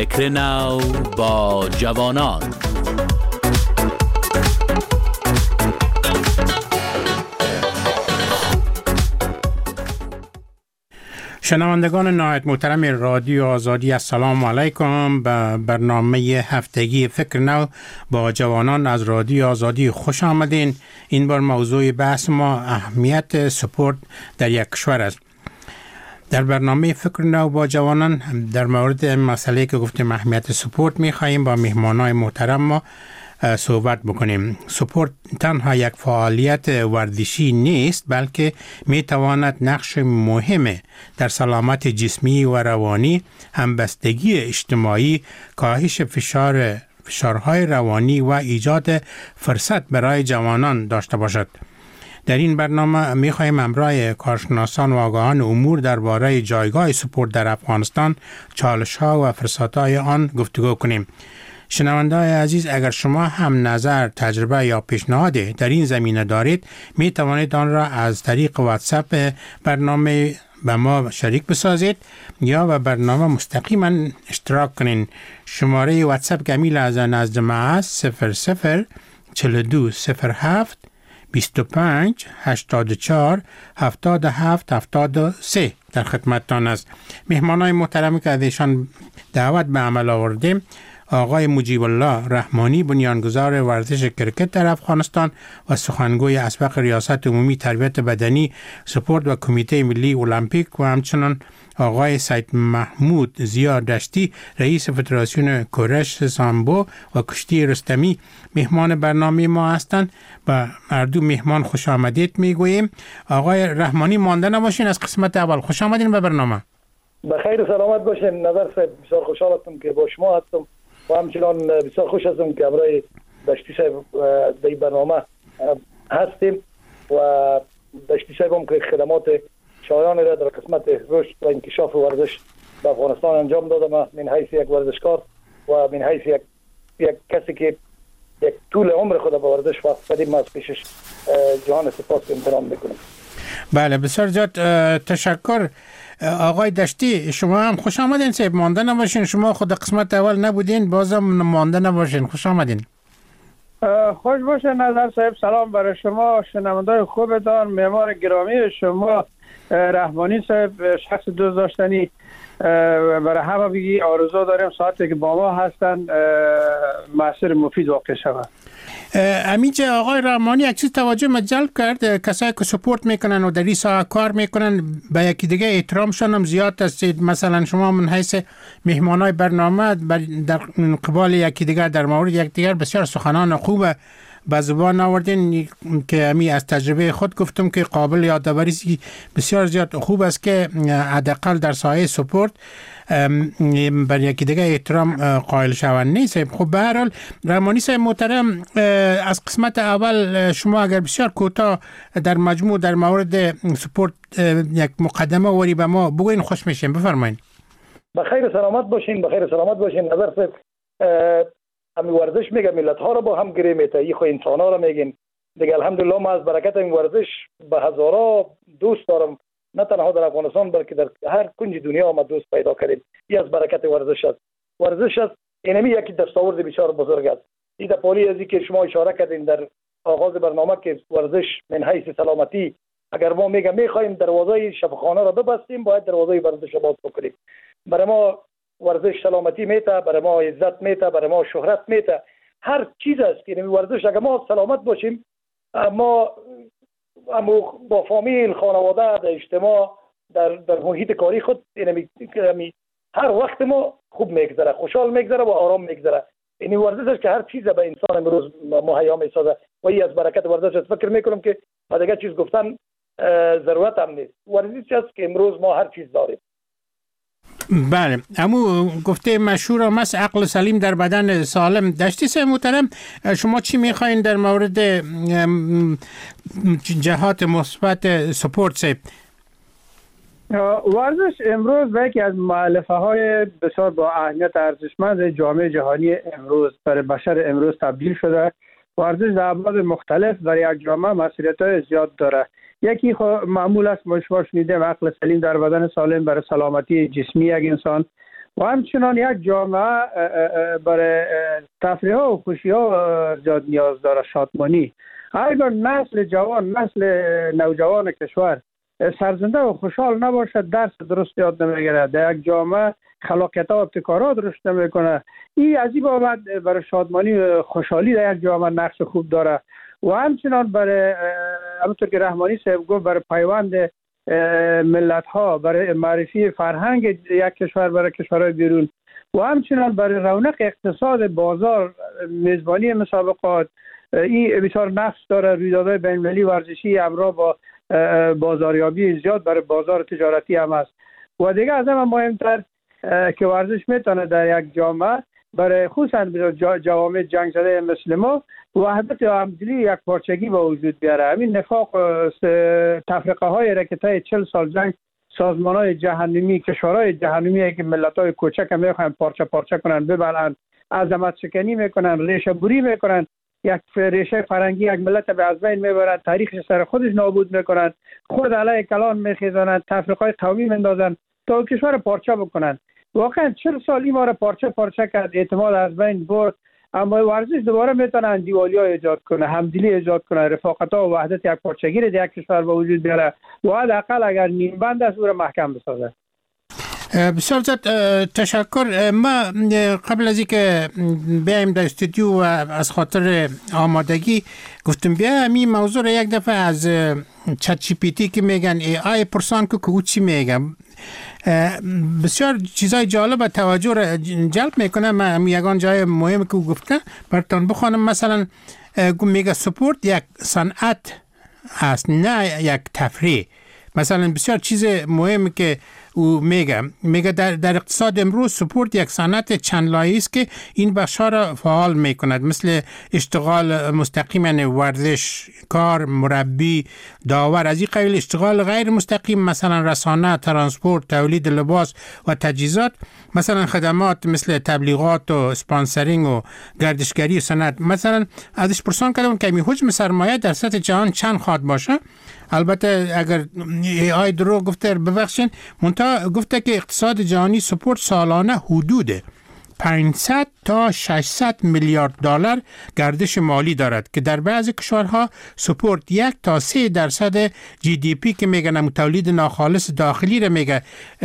فکر نو با جوانان. شنوندگان نهایت محترم رادیو آزادی، السلام علیکم. به برنامه هفتگی فکر نو با جوانان از رادیو آزادی خوش آمدین. این بار موضوع بحث ما اهمیت سپورت در یک کشور است. در برنامه فکر نو با جوانان در مورد مسئله که گفتیم اهمیت سپورت می‌خواهیم با مهمانای محترم ما صحبت بکنیم. سپورت تنها یک فعالیت ورزشی نیست، بلکه میتواند نقش مهم در سلامت جسمی و روانی، همبستگی اجتماعی، کاهش فشارهای روانی و ایجاد فرصت برای جوانان داشته باشد. در این برنامه می‌خواهیم همراه کارشناسان و آگاهان امور درباره جایگاه سپورت در افغانستان، چالش‌ها و فرصت‌های آن گفتگو کنیم. شنونده‌های عزیز، اگر شما هم نظر، تجربه یا پیشنهادی در این زمینه دارید، می توانید آن را از طریق واتساپ برنامه به ما شریک بسازید یا به برنامه مستقیما اشتراک کنین. شماره واتساپ گمیل از نزد ما است 00 42 07 25 84 77 73 در خدمتتان است. مهمانای محترمی که از ایشان دعوت به عمل آوردیم: آقای مجیب الله رحمانی، بنیانگذار ورزش کرکت در افغانستان و سخنگوی اسبق ریاست عمومی تربیت بدنی، سپورت و کمیته ملی المپیک، و همچنان آقای سید محمود زیا دشتی، رئیس فدراسیون کورش سامبو و کشتی رستمی، مهمان برنامه ما هستند. و هر دو مهمان خوش آمدید میگوییم. آقای رحمانی، مانده نباشین از قسمت اول. خوش آمدین به برنامه. بخیر و سلامت باشین. نظر صاحب، بسیار خوشحال هستم که با شما هستم و همچنان بسیار خوش هستم که برای دشتی صاحب در این برنامه هستیم و دشتی صاحب هم که خدمات شایان را در قسمت رشد و انکشاف ورزش به افغانستان انجام دادم من حیث یک ورزشکار و من حیث یک کسی که یک طول عمر خود به ورزش وقت بدیم از پیشش جهان سپاس امتنان میکنم. بله، بسیار زیاد تشکر. آقای دشتی، شما هم خوش آمدین. صاحب، مانده نباشین. شما خود قسمت اول نبودین، بازم مانده نباشین. خوش آمدین. خوش باشه نظر صاحب. سلام برای شما، شنوندای خوبتان، معمار گرامی شما رحمانی صاحب، شخص دوست داشتنی. برای همه بگی آرزو داریم ساعتی که با ما هستن مسیر مفید واقع شود. امیجه آقای رحمانی یک چیز توجه ما جلب کرد، کسایی که سپورت میکنن و در این ساحه کار میکنن به یکی دیگه احترامشون هم زیاد است. مثلا شما من حیث مهمانای برنامه در قبال یکی دیگر در مورد یک دیگر بسیار سخنان خوب به زبان آوردین که امی از تجربه خود گفتم که قابل یادآوری بسیار زیاد خوب است که حداقل در ساحه سپورت بر یکی دیگه احترام قائل شوند نیست. خب به هر حال رحمانی صاحب محترم، از قسمت اول شما اگر بسیار کوتاه در مجموع در مورد سپورت یک مقدمه وری به ما بگوین خوش میشیم. بفرمایید. بخیر سلامت باشین. بخیر سلامت باشین. نظر صاحب، امی ورزش میگه ملت ها را با هم گره میته، ای خو انسان ها را میگین دیگه. الحمدلله ما از برکت این ورزش به هزارا دوست دارم، نه تنها در افغانستان بلکه در هر کنج دنیا ما دوست پیدا کردیم. این از برکت ورزش است. ورزش است اینمی یکی دستاورد بسیار بزرگ است. این در پالی ازی که شما اشاره کردین در آغاز برنامه که ورزش من حیث سلامتی، اگر ما میخوایم دروازه شفاخانه را ببستیم، باید دروازه ورزش را باز بکنیم. برای ما ورزش سلامتی میته، برای ما عزت میته، برای ما شهرت میته، هر چیز است که ورزش اگر ما سلامت باشیم، ما با فامیل، خانواده، در اجتماع، در محیط کاری خود هر وقت ما خوب میگذره، خوشحال میگذره و آرام میگذره. این ورزش است که هر چیز به انسان امروز مهیا میسازه و این از برکت ورزش است. فکر میکنم که دیگه چیز گفتن ضرورت هم نیست. ورزش است که امروز ما هر چیز داریم. بله، امو گفته مشهور هم است عقل سلیم در بدن سالم. دشتی صاحب محترم، شما چی میخواین در مورد جهات مثبت سپورت صاحب؟ ورزش امروز به یکی از مؤلفه های بسیار با اهمیت ارزشمند جامعه جهانی امروز برای بشر امروز تبدیل شده. ورزش در ابعاد مختلف در یک جامعه مسئولیت‌های زیاد داره. یکی معمول است ما شنیدیم عقل سلیم در بدن سالم برای سلامتی جسمی یک انسان، و همچنان یک جامعه برای تفریح و خوشی ها زیاد نیاز داره، شادمانی. اگر نسل جوان، نسل نوجوان کشور سرزنده و خوشحال نباشد، درس درست یاد نمیگیره، در یک جامعه خلاقیت ها و ابتکارات رشد نمیکنه. این از این بابت برای شادمانی و خوشحالی در یک جامعه نقش خوب داره. و همچنان برای همونطور که رحمانی صاحب گفت، برای پیوند ملت ها، برای معرفی فرهنگ یک کشور برای کشورهای بیرون، و همچنان برای رونق اقتصاد بازار، میزبانی مسابقات، این بسیار نقش داره. رویدادهای بین المللی ورزشی همراه با بازاریابی زیاد برای بازار تجارتی هم است. و دیگه از همه مهمتر که ورزش میتونه در یک جامعه برای خصوصا جوامع جنگ زده مثل ما وحدت و همدلی، یک پارچگی به وجود بیاره. همین نفاق تفرقه های را که طی 40 سال جنگ سازمان های جهنمی، کشورهای جهنمی که ملت های کوچک هم میخوان پارچه پارچه کنن، ببرن، عظمت شکنی میکنن، ریشه بری میکنن، یک ریشه فرنگی یک ملت به از بین میبرن، تاریخ سر خودش نابود میکنن، خود علیه کلان میخیزانن، تفرقه های قومی مندازن تا کشور پارچه بکنن. واقعا 40 سال این بار پارچه پارچه کرد، اعتماد از بین برد. اما ورزش دوباره میتونه اندیوالی ها ایجاد کنه، همدلی ایجاد کنه، رفاقت ها و وحدت یک پارچگی را در یک کشور به وجود بیاره و حداقل اگر نیم بند است او را محکم بسازه. بسیار زیاد تشکر. ما قبل از اینکه بیایم در استودیو و از خاطر آمادگی گفتم بیا همین موضوع را یک دفعه از چت جی پی تی که میگن ای آی پرسان که او چی میگم، بسیار چیزای جالب و توجه را جلب میکنه. من یگان جای مهم که گفته براتون بخوانم. مثلا میگه سپورت یک صنعت هست نه یک تفریح. مثلا بسیار چیز مهمی که او میگه در اقتصاد امروز سپورت یک صنعت چند لایه‌ای است که این بخش‌ها را فعال میکند، مثل اشتغال مستقیم یعنی ورزش کار، مربی، داور. از این قبیل اشتغال غیر مستقیم مثلا رسانه، ترانسپورت، تولید لباس و تجهیزات، مثلا خدمات مثل تبلیغات و اسپانسرینگ و گردشگری و صنعت. مثلا ازش پرسان کردم که حجم سرمایه در سطح جهان چند خواهد باشه. البته اگر ای آی درو گفته ببخشین، منتها گفته که اقتصاد جهانی سپورت سالانه حدود 500 تا 600 میلیارد دلار گردش مالی دارد که در بعضی کشورها سپورت 1 تا 3% جی دی پی که میگن تولید ناخالص داخلی را میگه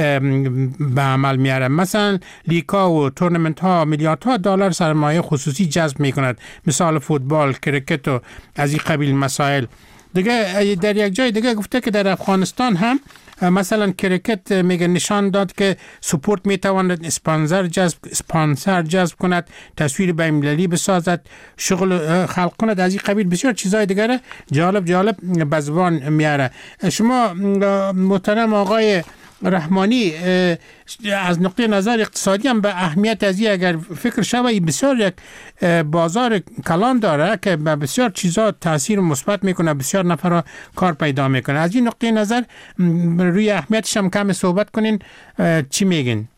به عمل میاره. مثلا لیگ‌ها و تورنمنت ها میلیاردها دلار سرمایه خصوصی جذب میکند، مثال فوتبال، کرکت و از این قبیل مسائل. دیگه در یک جای دیگه گفته که در افغانستان هم مثلا کرکت میگه نشان داد که سپورت میتواند اسپانسر جذب کند، تصویر بین‌المللی بسازد، شغل خلق کند. از این قبیل بسیار چیزای دیگه جالب به زبان میاره. شما محترم آقای رحمانی از نقطه نظر اقتصادی هم به اهمیت از این اگر فکر شوی بسیار یک بازار کلان داره که به بسیار چیزا تاثیر مثبت میکنه، بسیار نفر کار پیدا میکنه. از این نقطه نظر روی اهمیتش هم کم صحبت کنین، چی میگین؟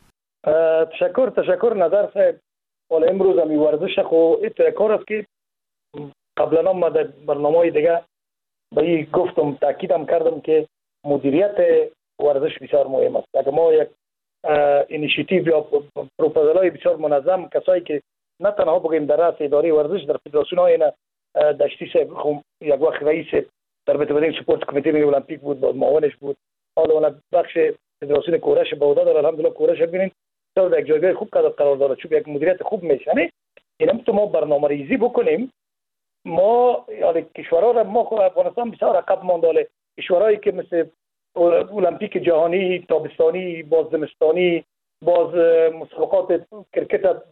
تشکر نظر صاحب. ولی امروز هم ورزش خو کار است که قبلا هم در برنامه دیگه به این گفتم، تاکیدم کردم که مدیریت ورزش بسیار مهم است. اگر ما یک اینیشیتیو یا پروپوزال‌های بسیار منظم، کسایی که نه تنها بگیم در رأس اداره ورزش در فدراسیون‌های اینا، دشتی صاحب یک وقت رئیس در بتبادل سپورت کمیته ملی المپیک بود، بعد معاونش بود، حالا اون بخش فدراسیون کورش بودا داره. الحمدلله کورش ببینید در یک جایگاه خوب قرار داره، چون یک مدیریت خوب میشنه. اینا تو ما برنامه‌ریزی بکنیم. ما یعنی کشورها را ما افغانستان بسیار عقب مانده. کشورهایی که مثل المپیک جهانی، تابستانی، باز زمستانی، باز مسابقات کرکت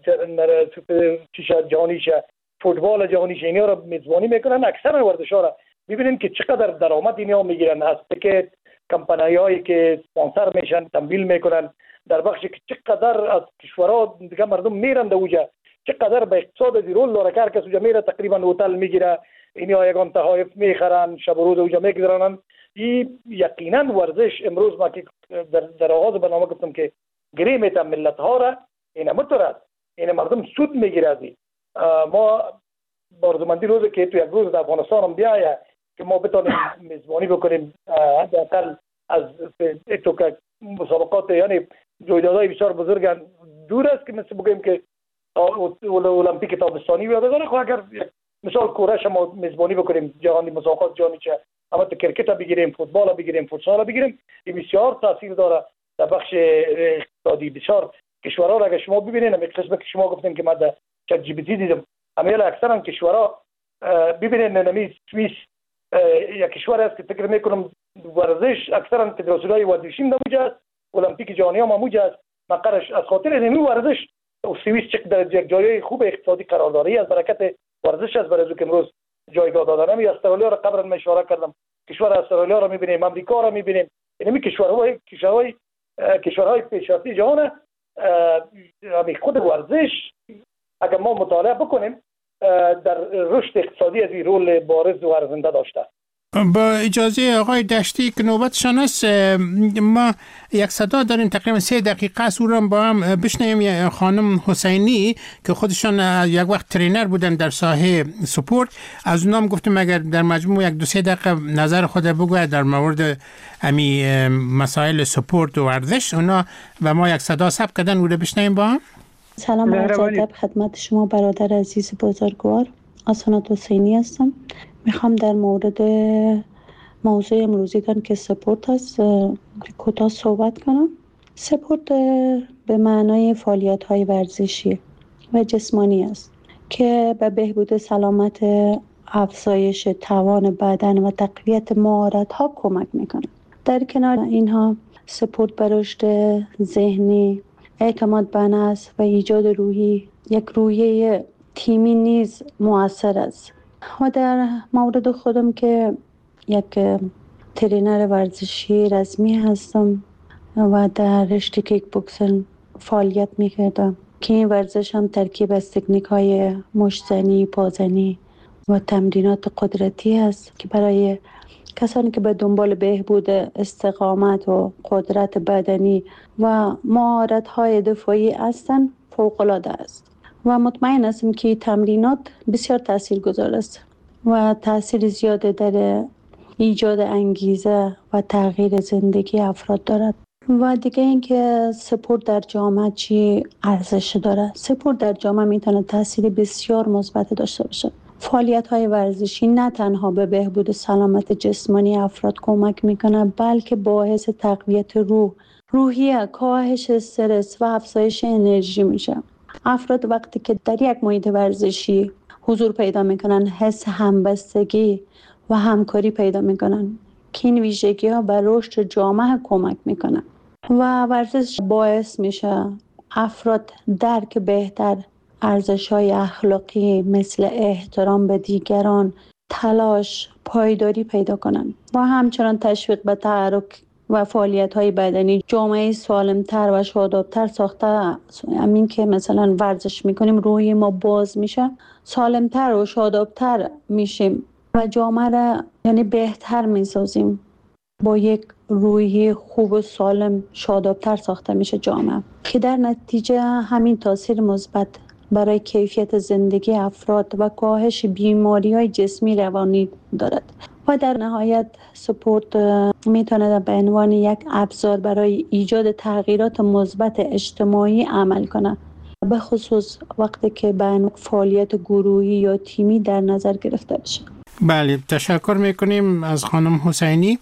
جهانی شه، فوتبال جهانی شه، اینا را میزبانی میکنن. اکثر ورزش‌ها را ببینید که چقدر درآمد اینا میگیرن از تیکت، کمپانیایی که اسپانسر میشن، تمویل میکنن، در بخشی که چقدر از کشورها دیگه مردم میرن دوجا، چقدر به اقتصاد رول داره کار که سوجا میره، تقریبا هتل میگیره، اینا یگان تحایف میخرن، شب و روز اوجا میگذرونن. این یقینا ورزش امروز ما که در آغاز برنامه گفتم که گری میتن ملت ها را، این مطرد این مردم سود میگیره. از ما بارزمندی روزی که تو یک روز در افغانستان هم بیایه که ما بتونیم میزبانی بکنیم حداقل از تو که مسابقات یعنی رویدادهای بسیار بزرگ دور است که مثل بگیم که المپیک تابستانی یادگار. خب اگر مثال کورش ما میزبانی بکنیم جهانی مسابقات جهانی، چه اما تو کرکت بگیریم، فوتبال بگیریم، فوتسال بگیریم، این بسیار تاثیر داره در بخش اقتصادی. بسیار کشورها را اگر شما ببینید، همین قسمت که شما گفتیم که من در چت جی پی تی دیدم، امیال اکثرا کشورها ببینید نمی سوئیس یک کشور است که فکر میکنم ورزش اکثرا فدراسیون‌های ورزشی نموجه است، المپیک جهانی هم نموجه است. مقرش از خاطر این ورزش سوئیس در یک جای خوب اقتصادی قرار داره، از برکت ورزش است. برای که امروز جایگاه دادن می استرالیا را قبلا اشاره کردم، کشور استرالیا را میبینیم، امریکا را میبینیم، یعنی کشورهای پیشرفته جهان. خود ورزش اگر ما مطالعه بکنیم در رشد اقتصادی از این رول بارز و ارزنده داشته. با اجازه آقای دشتی که نوبتشان است، ما یک صدا داریم تقریبا 3 دقیقه است، او را با هم بشنویم. خانم حسینی که خودشان یک وقت ترینر بودن در ساحه سپورت، از اونام گفتم اگر در مجموع 1-2-3 دقیقه نظر خود بگوید در مورد امی مسائل سپورت و ورزش اونا، و ما یک صدا ثبت کردن او را بشنویم با هم. سلام عرض ادب خدمت شما برادر عزیز بزرگوار. آسانات حسینی هستم. میخوام در مورد موضوع امروزیتان که سپورت است کوتاه صحبت کنم. سپورت به معنای فعالیت‌های ورزشی و جسمانی است که به بهبود سلامت، افزایش توان بدن و تقویت مهارت‌ها کمک میکنه. در کنار اینها سپورت به رشد ذهنی، اعتماد به نفس و ایجاد یک روحیه تیمی نیز مؤثر است. و در مورد خودم که یک ترینر ورزشی رسمی هستم و در رشته کیک بوکسینگ فعالیت میکردم که این ورزش هم ترکیب از تکنیک‌های مشت‌زنی، پازنی و تمرینات قدرتی است که برای کسانی که به دنبال بهبود استقامت و قدرت بدنی و مهارت‌های دفاعی هستند فوق‌العاده است. و مطمئن هستم که تمرینات بسیار تاثیرگذار است و تاثیر زیاد در ایجاد انگیزه و تغییر زندگی افراد دارد. و دیگه اینکه سپورت در جامعه چی ارزش داره. سپورت در جامعه میتونه تاثیر بسیار مثبت داشته باشه. فعالیت‌های ورزشی نه تنها به بهبود سلامت جسمانی افراد کمک میکنه، بلکه باعث تقویت روحیه، کاهش استرس و افزایش انرژی میشه. افراد وقتی که در یک محیط ورزشی حضور پیدا میکنن، حس همبستگی و همکاری پیدا میکنن که این ویژگی ها به رشد جامعه کمک میکنن. و ورزش باعث میشه افراد درک بهتر ارزش‌های اخلاقی مثل احترام به دیگران، تلاش، پایداری پیدا کنن و همچنان تشویق به تحرک و فعالیت‌های بدنی. جامعه سالم‌تر و شاداب‌تر ساخته. همین که مثلا ورزش میکنیم روحی ما باز میشه، سالم‌تر و شاداب‌تر میشیم و جامعه را یعنی بهتر میسازیم. با یک روحی خوب و سالم شاداب‌تر ساخته میشه جامعه که در نتیجه همین تاثیر مثبت برای کیفیت زندگی افراد و کاهش بیماری‌های جسمی روانی دارد. و در نهایت سپورت میتونه به عنوان یک ابزار برای ایجاد تغییرات مثبت اجتماعی عمل کنه، به خصوص وقتی که به فعالیت گروهی یا تیمی در نظر گرفته بشه. بله، تشکر میکنیم از خانم حسینی.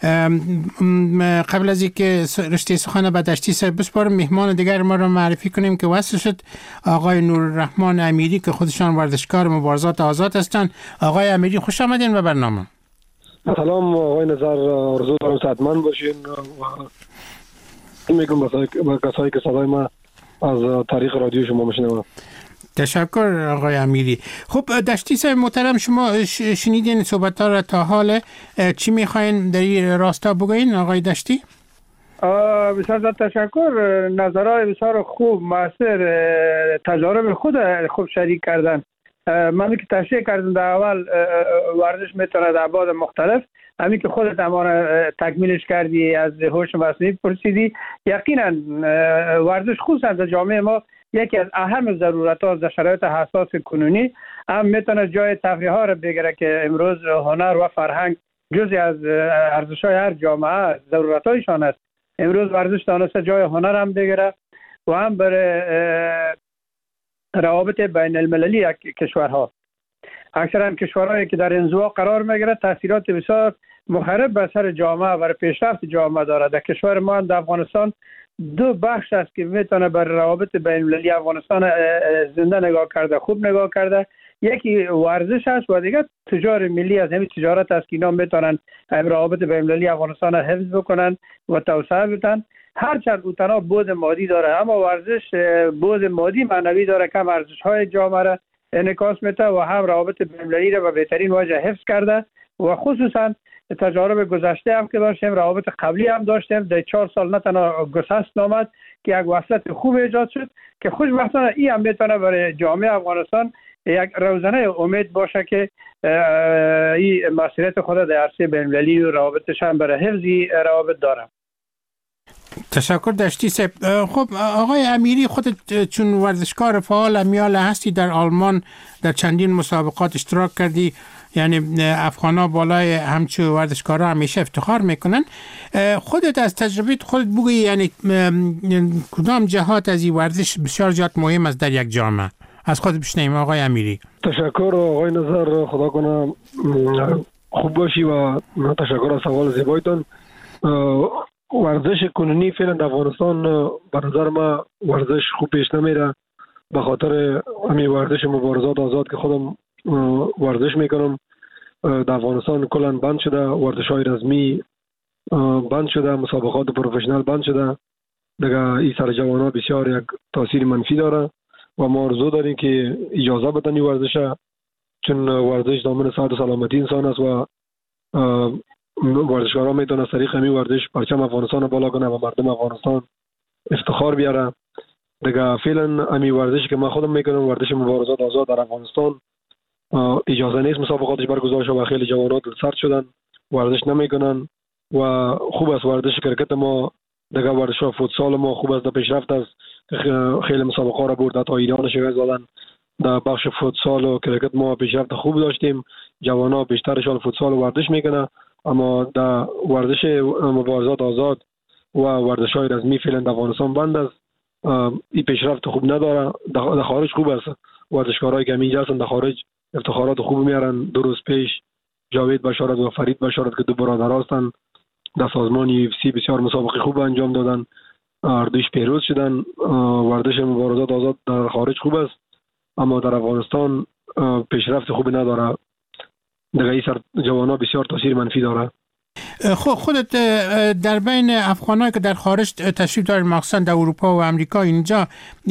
قبل از اینکه رشته سخن به دشتی سر بسپارم، مهمان دیگر ما را معرفی کنیم که وصل شد آقای نورالرحمن امیری که خودشان ورزشکار مبارزات آزاد هستند. آقای امیری خوش آمدین به برنامه. سلام آقای نظر، آرزو دارم صحتمند باشین و میگم به کسایی که صدای ما از طریق رادیو شما میشنوند. تشکر آقای امیری. خب دشتی صاحب محترم، شما شنیدین صحبت‌ها را تا حال، چی میخواین در این راستا بگوین آقای دشتی؟ بسیار تشکر. نظرهای بسیار خوب، مؤثر، تجارب خود خوب شریک کردن. من که تشریح کردم در اول، ورزش میتونه در ابعاد مختلف، همین که خودت اما تکمیلش کردی، از هوش مصنوعی پرسیدی. یقینا ورزش خصوصا در جامعه ما یکی از اهم ضرورت‌ها در شرایط حساس کنونی هم میتونه جای تفریح ها رو بگیره که امروز هنر و فرهنگ جزئی از ارزش‌های هر جامعه ضرورت‌هایشان است. امروز ورزش دانسته جای هنر هم بگیره و هم برای روابط بین المللی کشورها. اکثرا کشورهایی که در انزوا قرار میگیره تاثیرات بسیار مخرب بر سر جامعه و پیشرفت جامعه دارد. در کشور ما در افغانستان دو بخش است که میتونه بر روابط بین المللی افغانستان زنده نگاه کرده، خوب نگاه کرده. یکی ورزش است و دیگه تجار ملی از همین تجارت است که اینا میتونن روابط بین المللی افغانستان حفظ بکنن و توسعه بدن. هرچند او تنها بود مادی داره، اما ورزش بود مادی معنوی داره که ارزش های جامعه را انعکاس میده و هم روابط بین المللی را به بهترین وجه حفظ کرده و خصوصا تجارب گذشته هم که داشتیم، روابط قبلی هم داشتیم. در 4 سال نه تنها گسست آمد که یک وصلت خوب ایجاد شد که خوشبختانه این هم میتونه برای جامعه افغانستان یک روزنه امید باشه که این مسئولیت خود در عرصه بین المللی و روابطش هم برای حفظی روابط داره. تشکر داشتی صاحب. خب آقای امیری، خودت چون ورزشکار فعال میال هستی، در آلمان در چندین مسابقات اشتراک کردی، یعنی افغانا بالای همچون ورزشکارا همیشه افتخار میکنن. خودت از تجربه خودت بگوی، یعنی کدام جهات از این ورزش بسیار زیاد مهم است در یک جامعه؟ از خود بشنویم آقای امیری. تشکر آقای نظر، خدا کنه خوب باشی و تشکر از سوال زیبایتان. ورزش کنونی فعلا در افغانستان به نظر ما ورزش خوب پیش نمیره، به خاطر همین ورزش مبارزات آزاد که خودم ورزش میکنم در افغانستان کلا بند شده، ورزش های رسمی بند شده، مسابقات پروفشنال بند شده. دیگه این سر جوانان بسیار یک تاثیر منفی داره و ما آرزو داریم که اجازه بدن این ورزش، چون ورزش ضامن صحت و سلامتی انسان است و ورزشکارا میتونه از طریق همین ورزش پرچم افغانستان بالا کنه و مردم افغانستان افتخار بیاره. دیگه فعلا همین ورزشی که من خودم میکنم، ورزش مبارزات آزاد در افغانستان، اجازه نیست مسابقاتش برگزار شه و خیلی جوانات سرد شدن، ورزش نمیکنن و خوب است ورزش کرکت ما، دیگه ورزش فوتسال ما خوب است، در پیشرفت است. خیلی مسابقه را برد، تا ایران شگفت زدن. در بخش فوتسال و کرکت ما پیشرفت خوب داشتیم، جوانا بیشترشان فوتسال و ورزش میکنه، اما در ورزش مبارزات آزاد و ورزش های رسمی فعلا در افغانستان بند است. این پیشرفت خوب نداره. در خارج خوب است، ورزشکارایی که اینجا هستن در خارج افتخارات خوب میارن. 2 روز پیش جاوید بشارت و فرید بشارت که 2 برادر هستن در سازمان UFC بسیار مسابقه خوب انجام دادن، اردوش پیروز شدن. ورزش مبارزات آزاد در خارج خوب است، اما در افغانستان پیشرفت خوب نداره. دیگه این سر جوانا بسیار تاثیر منفی داره. خب خودت در بین افغانایی که در خارج تشریف دارن، مخصوصا در اروپا و امریکا، اینجا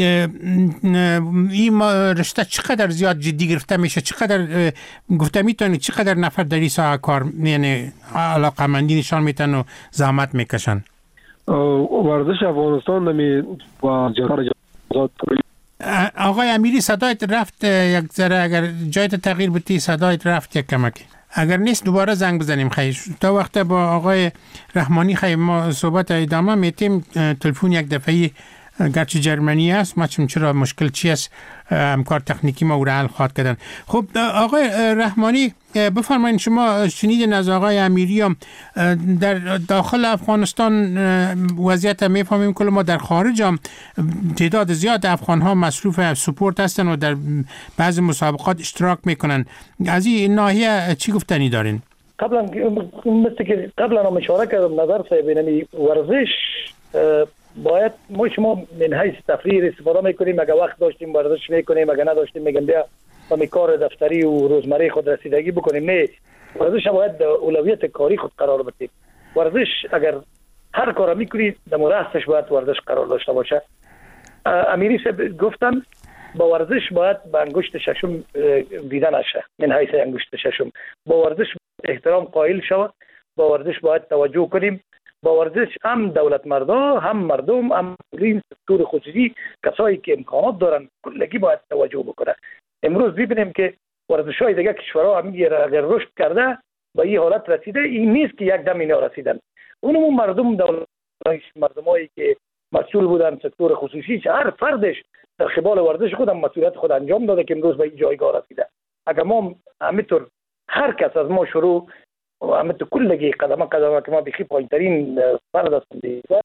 این رشته چقدر زیاد جدی گرفته میشه؟ چقدر گفته میتونی چقدر نفر در این ساحه کار، یعنی علاقه‌مندی نشان میتن و زحمت میکشن؟ ورزش افغانستان نمی با جهات آقای امیری صدایت رفت یک ذره، اگر جایت تغییر بدی صدایت رفت یک کمکی، اگر نیست دوباره زنگ بزنیم. خیلی تا وقت با آقای رحمانی خیلی ما صحبت ادامه میتیم. تلفن یک دفعی گرچه جرمنی است، ما چرا مشکل چی است، همکار تکنیکی ما او را حل خواهد کردن. خب آقای رحمانی بفرمایید، شما شنیدین از آقای امیری هم در داخل افغانستان وضعیت میفهمیم که ما در خارج هم تعداد زیاد افغان ها مصروف سپورت هستن و در بعض مسابقات اشتراک میکنن. از این ناحیه چی گفتنی دارین؟ قبلا مثل که قبلا هم اشاره کردم، نظر صاحب ورزش باید ما شما من حیث تفریح استفاده میکنیم، اگه وقت داشتیم ورزش میکنیم، اگه نداشتیم میگم بیا با کار دفتری و روزمره خود رسیدگی بکنیم. نه، ورزش باید اولویت کاری خود قرار بدیم. ورزش اگر هر کار میکنید در راستش باید ورزش قرار داشته باشه. امیری صاحب گفتن با ورزش باید به انگشت ششم دیده نشه. من حیث انگشت ششم با ورزش احترام قائل شود، با ورزش باید توجه کنیم. با ورزش هم دولت مردا، هم مردم، هم سکتور خصوصی، کسایی که امکانات دارن کلگی باید توجه بکنه. امروز ببینیم که ورزش‌های دیگه کشورها هم اگر رشد کرده به این حالت رسیده، این نیست که یک دم اینا رسیدن. اونم مردم مردمایی که مسئول بودن سکتور خصوصی، هر فردش در قبال ورزش خودم مسئولیت خود انجام داده که امروز به این جایگاه رسیده. اگر ما همینطور هر کس از ما شروع همینطور کلگی قدم که ما بخی پایین‌ترین فرد هستیم،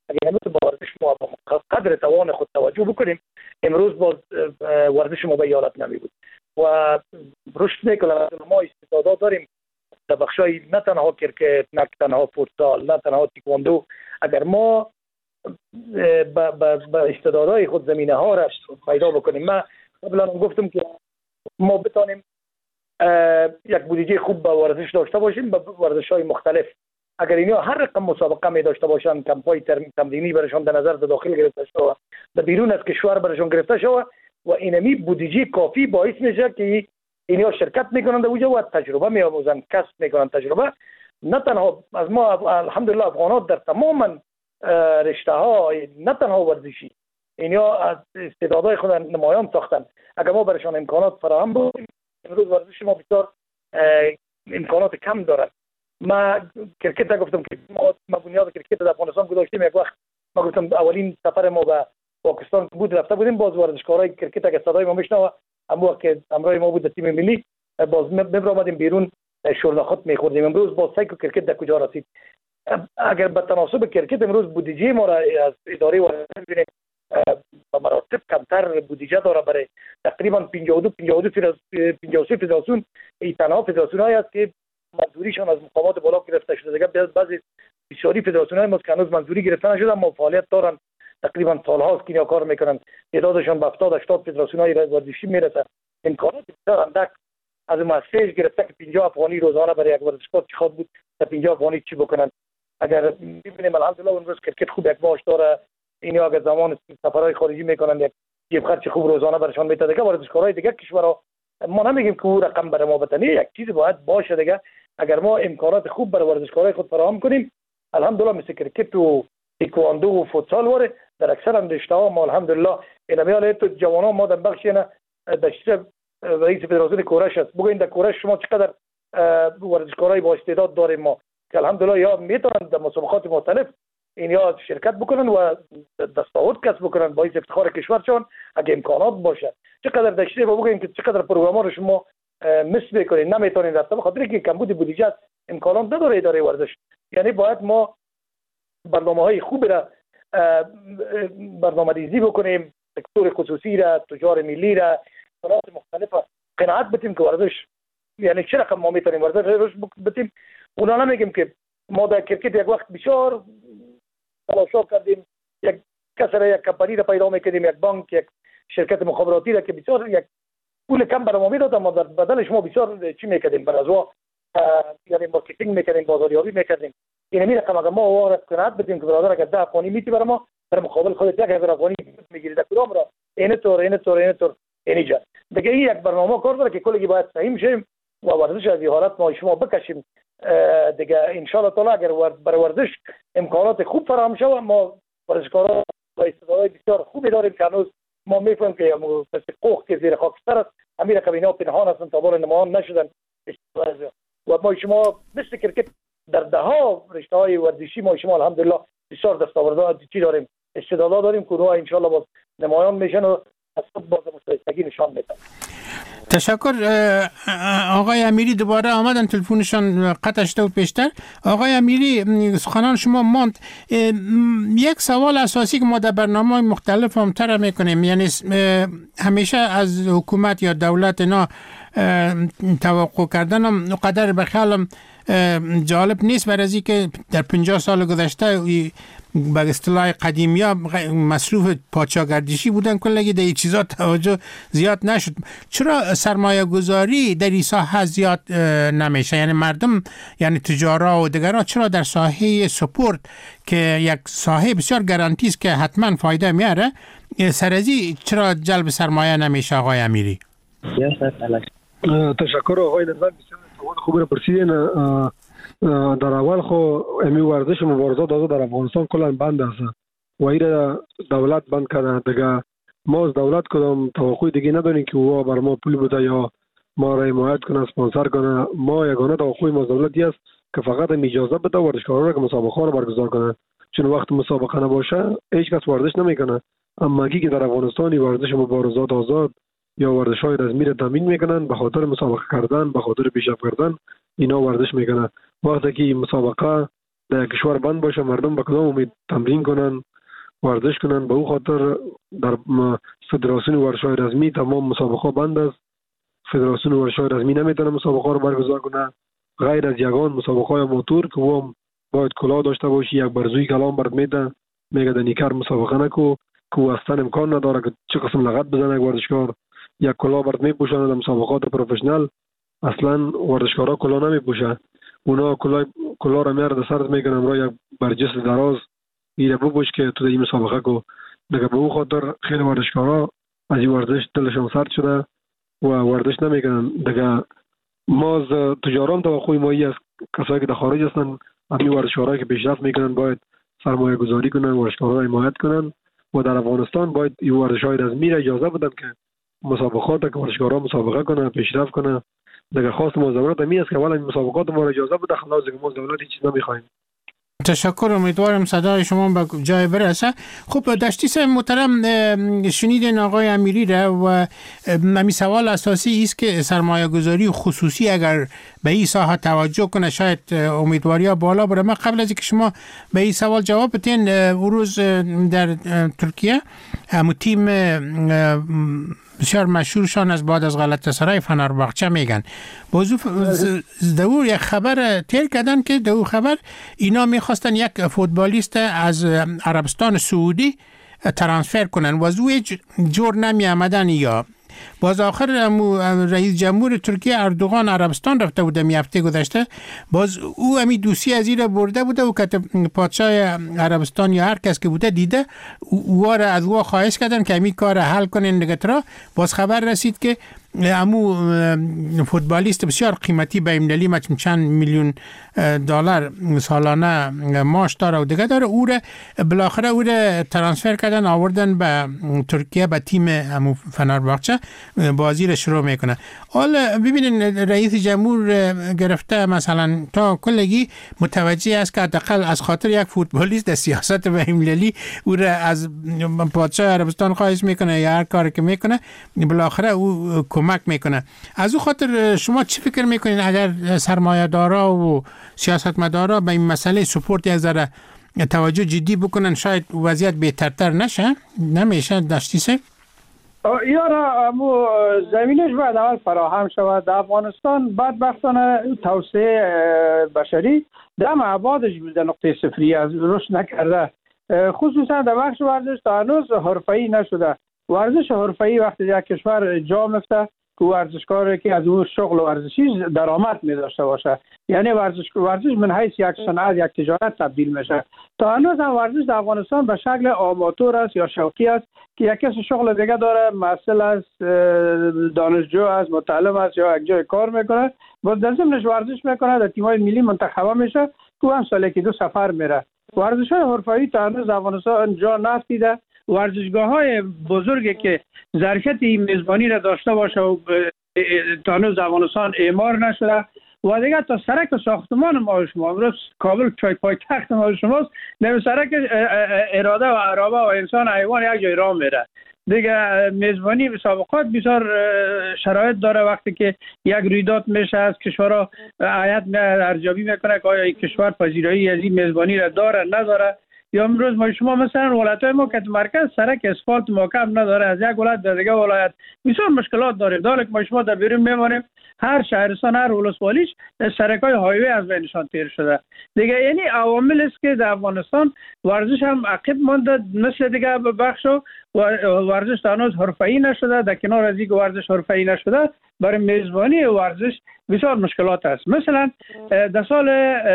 اگر امروز با ورزش ما قدر توان خود توجه بکنیم امروز باز ورزش ما به حالت نمی بود و رشد میکنه. ما استعدادات داریم در بخشای نه تنها کرکت، نه تنها فوتسال، نه تنها تکواندو. اگر ما با استعدادهای خود زمینه ها را پیدا بکنیم، من قبلا گفتم که ما بتانیم یک بودجه خوب با ورزش داشته باشیم، با ورزش های مختلف. اگر اینا هر رقم مسابقه می داشته باشن، کمپای تمرینی برشان در نظر داخل گرفته شود، در بیرون از کشور برشان گرفته شود و اینمی بودجه کافی باعث میشه که اینا شرکت میکنند در اونجا و تجربه میآموزند، کسب میکنند تجربه. نه تنها از ما الحمدلله افغانات در تمام رشته ها نه تنها ورزشی اینا از استعدادهای خود نمایان ساختن. اگر ما برشان امکانات فراهم بکنیم، امروز ورزش ما بسیار امکانات کم دارد. ما کرکت گفتم که ما بنیاد کرکت در افغانستان گذاشتیم. یک وقت ما گفتم اولین سفر ما به پاکستان بود، رفته بودیم، باز ورزشکارای کرکت اگه صدای ما میشنوه اما که همراه ما بود در تیم ملی، باز میبرامدیم بیرون شورلخت میخوردیم. امروز باز سایکو کرکت در کجا رسید. اگر به تناسب کرکت امروز بودجه ما را از اداره ورزش ببینیم به مراتب کمتر بودجه داره. برای تقریبا 53 فدراسیون تنها فدراسیون هایی است که منظوریشان از مقامات بالا گرفته شده. دیگه بعضی بسیاری فدراسیون های ما که هنوز منظوری گرفته نشده اما فعالیت دارن، تقریبا سالهاست که اینا کار میکنن. تعدادشان به 70-80 فدراسیون های ورزشی میرسه. امکانات بسیار اندک از مؤسسه گرفته که 50 افغانی روزانه برای یک ورزشکار چی خواد بود، تا 50 افغانی چی بکنن. اگر ببینیم الحمدلله امروز کرکت خوب یک معاش داره. اینا اگر زمان سفرهای خارجی میکنن یک جیب خرج خوب روزانه برشان میده. دیگه ورزشکارهای دیگه کشورها ما نمیگیم که اون رقم برای ما بتنی، یک چیز باید باشه دیگه. اگر ما امکانات خوب برای ورزشکارهای خود فراهم کنیم، الحمدلله مثل کرکت و تکواندو و فوتسال وره در اکثر رشته‌ها ما الحمدلله اینا میاله تو جوانان ما در بخش اینا داشته رئیس فدراسیون کورش است. بگوین در کورش شما چقدر ورزشکارای با استعداد داریم ما که الحمدلله یا میتونن در مسابقات مختلف اینا شرکت بکنن و دستاورد کسب بکنن، باعث افتخار کشورشان اگه امکانات باشه. چقدر داشته بگوین که چقدر پروگرام رو شما مس میکنین نمیتونین رفته، بخاطر اینکه کمبود بودجه امکانات نداره اداره ورزش. یعنی باید ما برنامه‌های خوبی را برنامه‌ریزی بکنیم، سکتور خصوصی را، تجار ملی را، صنایع مختلف قناعت بدیم که ورزش یعنی چه رقم ما میتونیم ورزش رشد بدیم. اونا نمیگیم که ما در کرکت یک وقت بسیار تلاشا کردیم، یک کسر یک کمپانی را پیدا میکردیم، یک بانک، یک شرکت مخابراتی را که بسیار یک پول کم برای ما میداد، اما در بدلش ما بسیار چی میکردیم برای از یعنی مارکتینگ میکردیم، بازاریابی میکردیم. این رقم اگر ما وارد قناعت بدیم که برادر اگر 10 افغانی میتی برای ما در مقابل خودت 1000 افغانی میگیرید، کدام را اینطور اینجا دیگه این یک برنامه کار داره که کلی باید صحیح میشه و ورزش از این حالت ما شما بکشیم دیگه. ان شاء الله تعالی اگر برای ورزش امکانات خوب فراهم شود، ما ورزشکاران با استعدادهای بسیار خوبی داریم که هنوز ما میفهمیم که مثل قوق که زیر خاکستر است، همین رقم اینا پنهان هستن تا بار نمایان نشدن و ما شما مثل کرکت در دهها رشته‌های ورزشی ما شما الحمدلله بسیار دستاوردها چی داریم، استعدادات داریم که اونها ان شاء الله باز نمایان میشن و از خود باز مستعدی نشان میدن. تشکر. آقای امیری دوباره آمدن، تلفنشان قطع شده و پیشتر. آقای امیری سخنان شما ماند. یک سوال اساسی که ما در برنامه‌های مختلف هم طرح میکنیم، یعنی همیشه از حکومت یا دولت اینا توقع کردن هم قدر به خیالم جالب نیست، برای از اینکه در 50 سال گذشته به اصطلاح قدیمی‌ها مصروف پادشاهگردشی بودن، کلگی در این چیزا توجه زیاد نشد. چرا سرمایه گذاری در این ساحه زیاد نمیشه؟ یعنی مردم، یعنی تجارا و دیگران چرا در ساحه سپورت که یک ساحه بسیار گارانتی است که حتما فایده میاره، سرازی چرا جلب سرمایه نمیشه؟ آقای امیری. تشکر آقای نظر، بسیار سوال خوبی رو پرسیدین. در اول خو امی ورزش مبارزات آزاد در افغانستان کلا بند است و ایره دولت بند کرده. دیگه ما از دولت کدام توقع دیگه نداریم که او بر ما پول بده یا ما را حمایت کنه، اسپانسر کنه. ما یگانه توقع ما از دولتی است که فقط اجازه بده ورزشکارا که مسابقه رو برگزار کنه، چون وقت مسابقه نباشه هیچ کس ورزش نمیکنه. اما کی که در افغانستان ورزش مبارزات آزاد یا ورزش‌های رسمی را تامین میکنن، به خاطر مسابقه کردن، به خاطر پیشرفت کردن اینا ورزش میکنن. وقتی که مسابقه در کشور بند باشه، مردم به کدام امید تمرین کنن، ورزش کنن. به او خاطر در فدراسیون ورزش‌های رسمی تمام مسابقات بند است. فدراسیون ورزش‌های رسمی نمیتونه مسابقات رو برگزار کنه غیر از یگان مسابقات موتور که هم باید کلاه داشته باشی. یک برزوی کلام برات میده، میگه دنیکر مسابقه نکو که او اصلا امکان نداره که چه قسم لغت بزنه یک ورزشکار. یک کلاه برات میپوشونه در مسابقات پروفشنال. اصلا ورزشکارا کلاه نمیپوشن، اونا کلاه را میاره در سرت میکنن را یک برجست دراز میره بپوش که تو در این مسابقه کو. دیگه به او خاطر خیلی ورزشکارا از این ورزش دلشون سرد شده و ورزش نمیکنن. دیگه ما از تجاران توقع ما است کسایی که در خارج هستن همین ورزشکارایی که پیشرفت میکنن باید سرمایه گذاری کنن، ورزشکارا را حمایت کنن و در افغانستان باید این ورزش‌های رسمی را اجازه بدن که مسابقات که ورزشکارا مسابقه کنن، پیشرفت کنن. دیگه خواست ما دولت می است که اولا مسابقات ما را اجازه بده، خلاص دیگه ما دولت هیچ چیز نمیخوایم. تشکر، امیدوارم صدای شما به جای برسه. خب دشتیس محترم، شنیدین آقای امیری را و می سوال اساسی است که سرمایه گذاری خصوصی اگر به این ساحه توجه کنه شاید امیدواری ها بالا بره. من قبل از اینکه شما به این سوال جواب بدین، اون روز در ترکیه همون تیم بسیار مشهورشان از بعد از غلطه‌سرای فنرباغچه میگن بازو دور یک خبر تیر کردن که دو خبر اینا میخواستن یک فوتبالیست از عربستان سعودی ترانسفر کنن و از او جور نمی آمدن. یا باز آخر رئیس جمهور ترکیه اردوغان عربستان رفته بوده می هفته گذشته، باز او امی دوسی از این برده بوده و که پادشاه عربستان یا هر کس که بوده دیده او را از او خواهش کردن که امی کار حل کنین دیگه. ترا باز خبر رسید که امو فوتبالیست بسیار قیمتی بین‌المللی چند میلیون دلار سالانه معاش داره و دیگه داره، او را بالاخره او را ترانسفر کردن آوردن به ترکیه به تیم امو فنرباغچه بازی را شروع میکنه. حالا ببینین رئیس جمهور گرفته مثلا تا کلگی متوجه است که حداقل از خاطر یک فوتبالیست در سیاست بین‌المللی او را از پادشاه عربستان خواهش میکنه یا هر کاری که میکنه بالاخره او کمک میکنه. از او خاطر شما چی فکر میکنین اگر سرمایه دارا و سیاستمدارا به این مسئله سپورت یک ذره توجه جدی بکنن شاید وضعیت بهترتر نشه؟ نمیشه دشتیسه؟ یارا امو زمینش باید اول فراهم شود. در افغانستان بدبختانه توسعه بشری در ابعادش در نقطه صفری از رشد نکرده، خصوصا در بخش ورزش تا هنوز حرفه‌ای نشده. ورزش حرفه‌ای وقتی یک کشور جا میفته که ورزشکاری که از اون شغل ورزشی درآمد می داشته باشه، یعنی ورزش من حیث یک صنعت یک تجارت تبدیل میشه. تا هنوز هم ورزش در افغانستان به شکل آماتور است یا شوقی است که یک کس شغل دیگه داره، محصل است، دانشجو است، متعلم است یا یک جای کار میکنه، باز در ضمنش ورزش میکنه، در تیم‌های ملی منتخب میشه، تو هم سال یکی دو سفر میره. ورزش‌های حرفه‌ای تا هنوز افغانستان جا نگرفته. ورزشگاه‌های بزرگی که ظرفیت میزبانی را داشته باشه و تا هنوز افغانستان اعمار نشده و دیگه تا سرک ساختمان ما شما امروز کابل چای پایتخت ما شماست، نمی سرک اراده و عرابه و انسان حیوان یک جای راه میره دیگه. میزبانی مسابقات بسیار شرایط داره. وقتی که یک رویداد میشه از کشورها هیئت ارزیابی میکنه که آیا این کشور پذیرایی از این میزبانی را داره نداره. یا امروز ما شما مثلا ولایت‌های ما که مرکز سرک اسفالت محکم نداره، از یک ولایت در دیگه ولایت بسیار مشکلات داریم. داره ما شما در بیرون میمونیم، هر شهرستان هر ولسوالیش سرک‌های هایوی از بینشان تیر شده دیگه. یعنی عوامل است که در افغانستان ورزش هم عقب مانده مثل دیگه بخشو و ورزش هنوز حرفه‌ای نشده. در کنار از اینکه ورزش حرفه‌ای نشده، برای میزبانی ورزش بسیار مشکلات است. مثلا در سال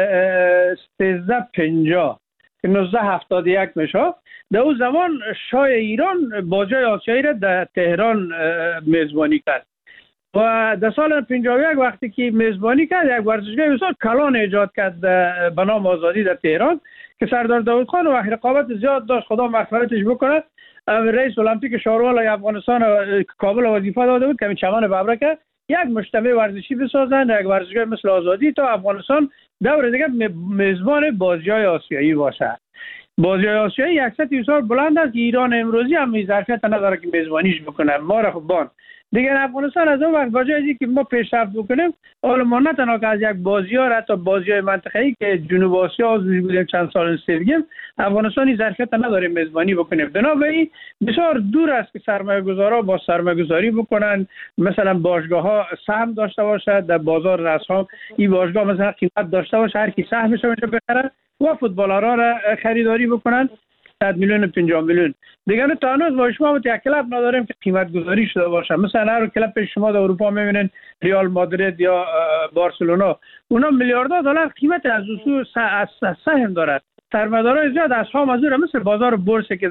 1350 که 1971 میشه، در اون زمان شاه ایران بازی‌های آسیایی را در تهران میزبانی کرد و در سال 51 وقتی که میزبانی کرد یک ورزشگاه بسیار کلان ایجاد کرد به نام آزادی در تهران که سردار داود خان و رقابت زیاد داشت، خدا مغفرتش بکنه. رئیس المپیک شاروال افغانستان کابل وظیفه داده بود که چمن ببرکه یک مجتمع ورزشی بسازن، یک ورزشگاه مثل آزادی تا افغانستان دور دیگه میزبان بازی‌های آسیایی باشه. بازی‌های آسیایی یک سطح بسیار بلند است. ایران امروزی هم ظرفیت نداره که میزبانیش بکنه. ما را خوبان دیگر افغانستان از اون وقت با جای اینکه ما پیشرفت بکنیم، حالا ما نه تنها که از یک بازی‌ها حتی بازی‌های منطقه‌ای که جنوب آسیا عضو بودیم چند سال بگیم، افغانستانی ظرفیت نداریم میزبانی بکنیم. بنابراین بسیار دور است که سرمایه‌گذارا با سرمایه‌گذاری بکنن، مثلا باشگاه‌ها سهم داشته باشد در بازار اسهم، این باشگاه مثلا قیمت داشته باشه، هر کی سهمش رو بخره و فوتبال‌ها را خریداری بکنن 100 میلیون 50 میلیون. دیگه تا هنوز ما شما یک کلاب نداریم که قیمت گذاری شده باشه. مثلا هر کلاب شما در اروپا میبینین ریال مادرید یا بارسلونا، اونا میلیاردها دلار قیمت از اصول سهم دارد. سرمایه‌دارای زیاد اسهم از اون مثل بازار بورس که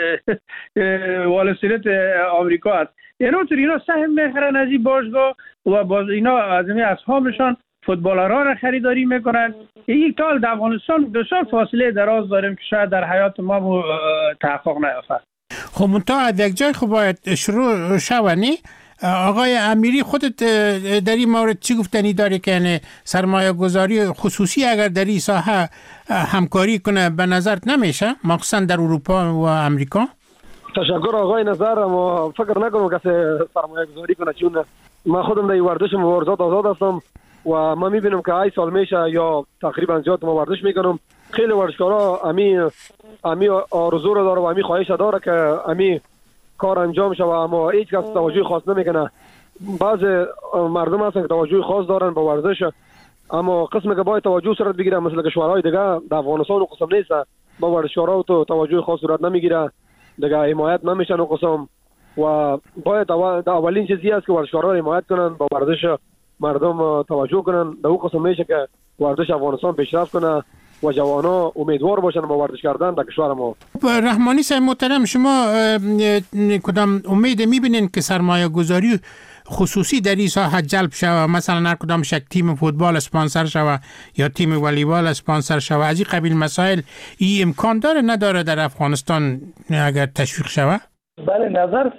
وال استریت آمریکا است، یعنی اونطور اینا سهم میخرن از این باشگاه و باز اینا از این اسهامشان فوتبالرها را خریداری میکنن. این کال در افغانستان بسیار فاصله دراز داریم که شاید در حیات ما تحقق نیافت. خب منتها از یک جای خب باید شروع شونی. آقای امیری خودت در این مورد چی گفتنی داری که یعنی سرمایه گذاری خصوصی اگر در این ساحه همکاری کنه به نظرت نمیشه، مخصوصا در اروپا و امریکا؟ تشکر آقای نظر، ما فکر نکنم کسی سرمایه گذاری کنه، چون ما خودم در ورزش مبارزات آزاد هستم و ما میبینم که ای سال میشه یا تقریبا زیاد ما ورزش میکنم. خیلی ورزشکارا امی آرزو رو داره و امی خواهش داره که امی کار انجام شه، اما هیچ کس توجه خاص نمیکنه. بعض مردم هستن که توجه خاص دارن به ورزش، اما قسمی که باید توجه صورت بگیره مثل کشورهای دیگه در افغانستان و قسم نیست، با ورزشکارا تو توجه خاص صورت نمیگیره، دیگه حمایت نمیشن و قسم. و باید اولین چیزی است که ورزشکارا حمایت کنن، با ورزش مردم توجه کنن. در اون قسم میشه که ورزش افغانستان پیشرفت کنه و جوانا امیدوار باشن با ورزش کردن در کشور ما. رحمانی صاحب محترم، شما کدام امید میبینین که سرمایه گذاری خصوصی در این ساحه جلب شود؟ مثلا هر کدام یک تیم فوتبال اسپانسر شود یا تیم والیبال اسپانسر شود، از این قبیل مسائل این امکان داره نداره در افغانستان اگر تشویق شود؟ بله، نظر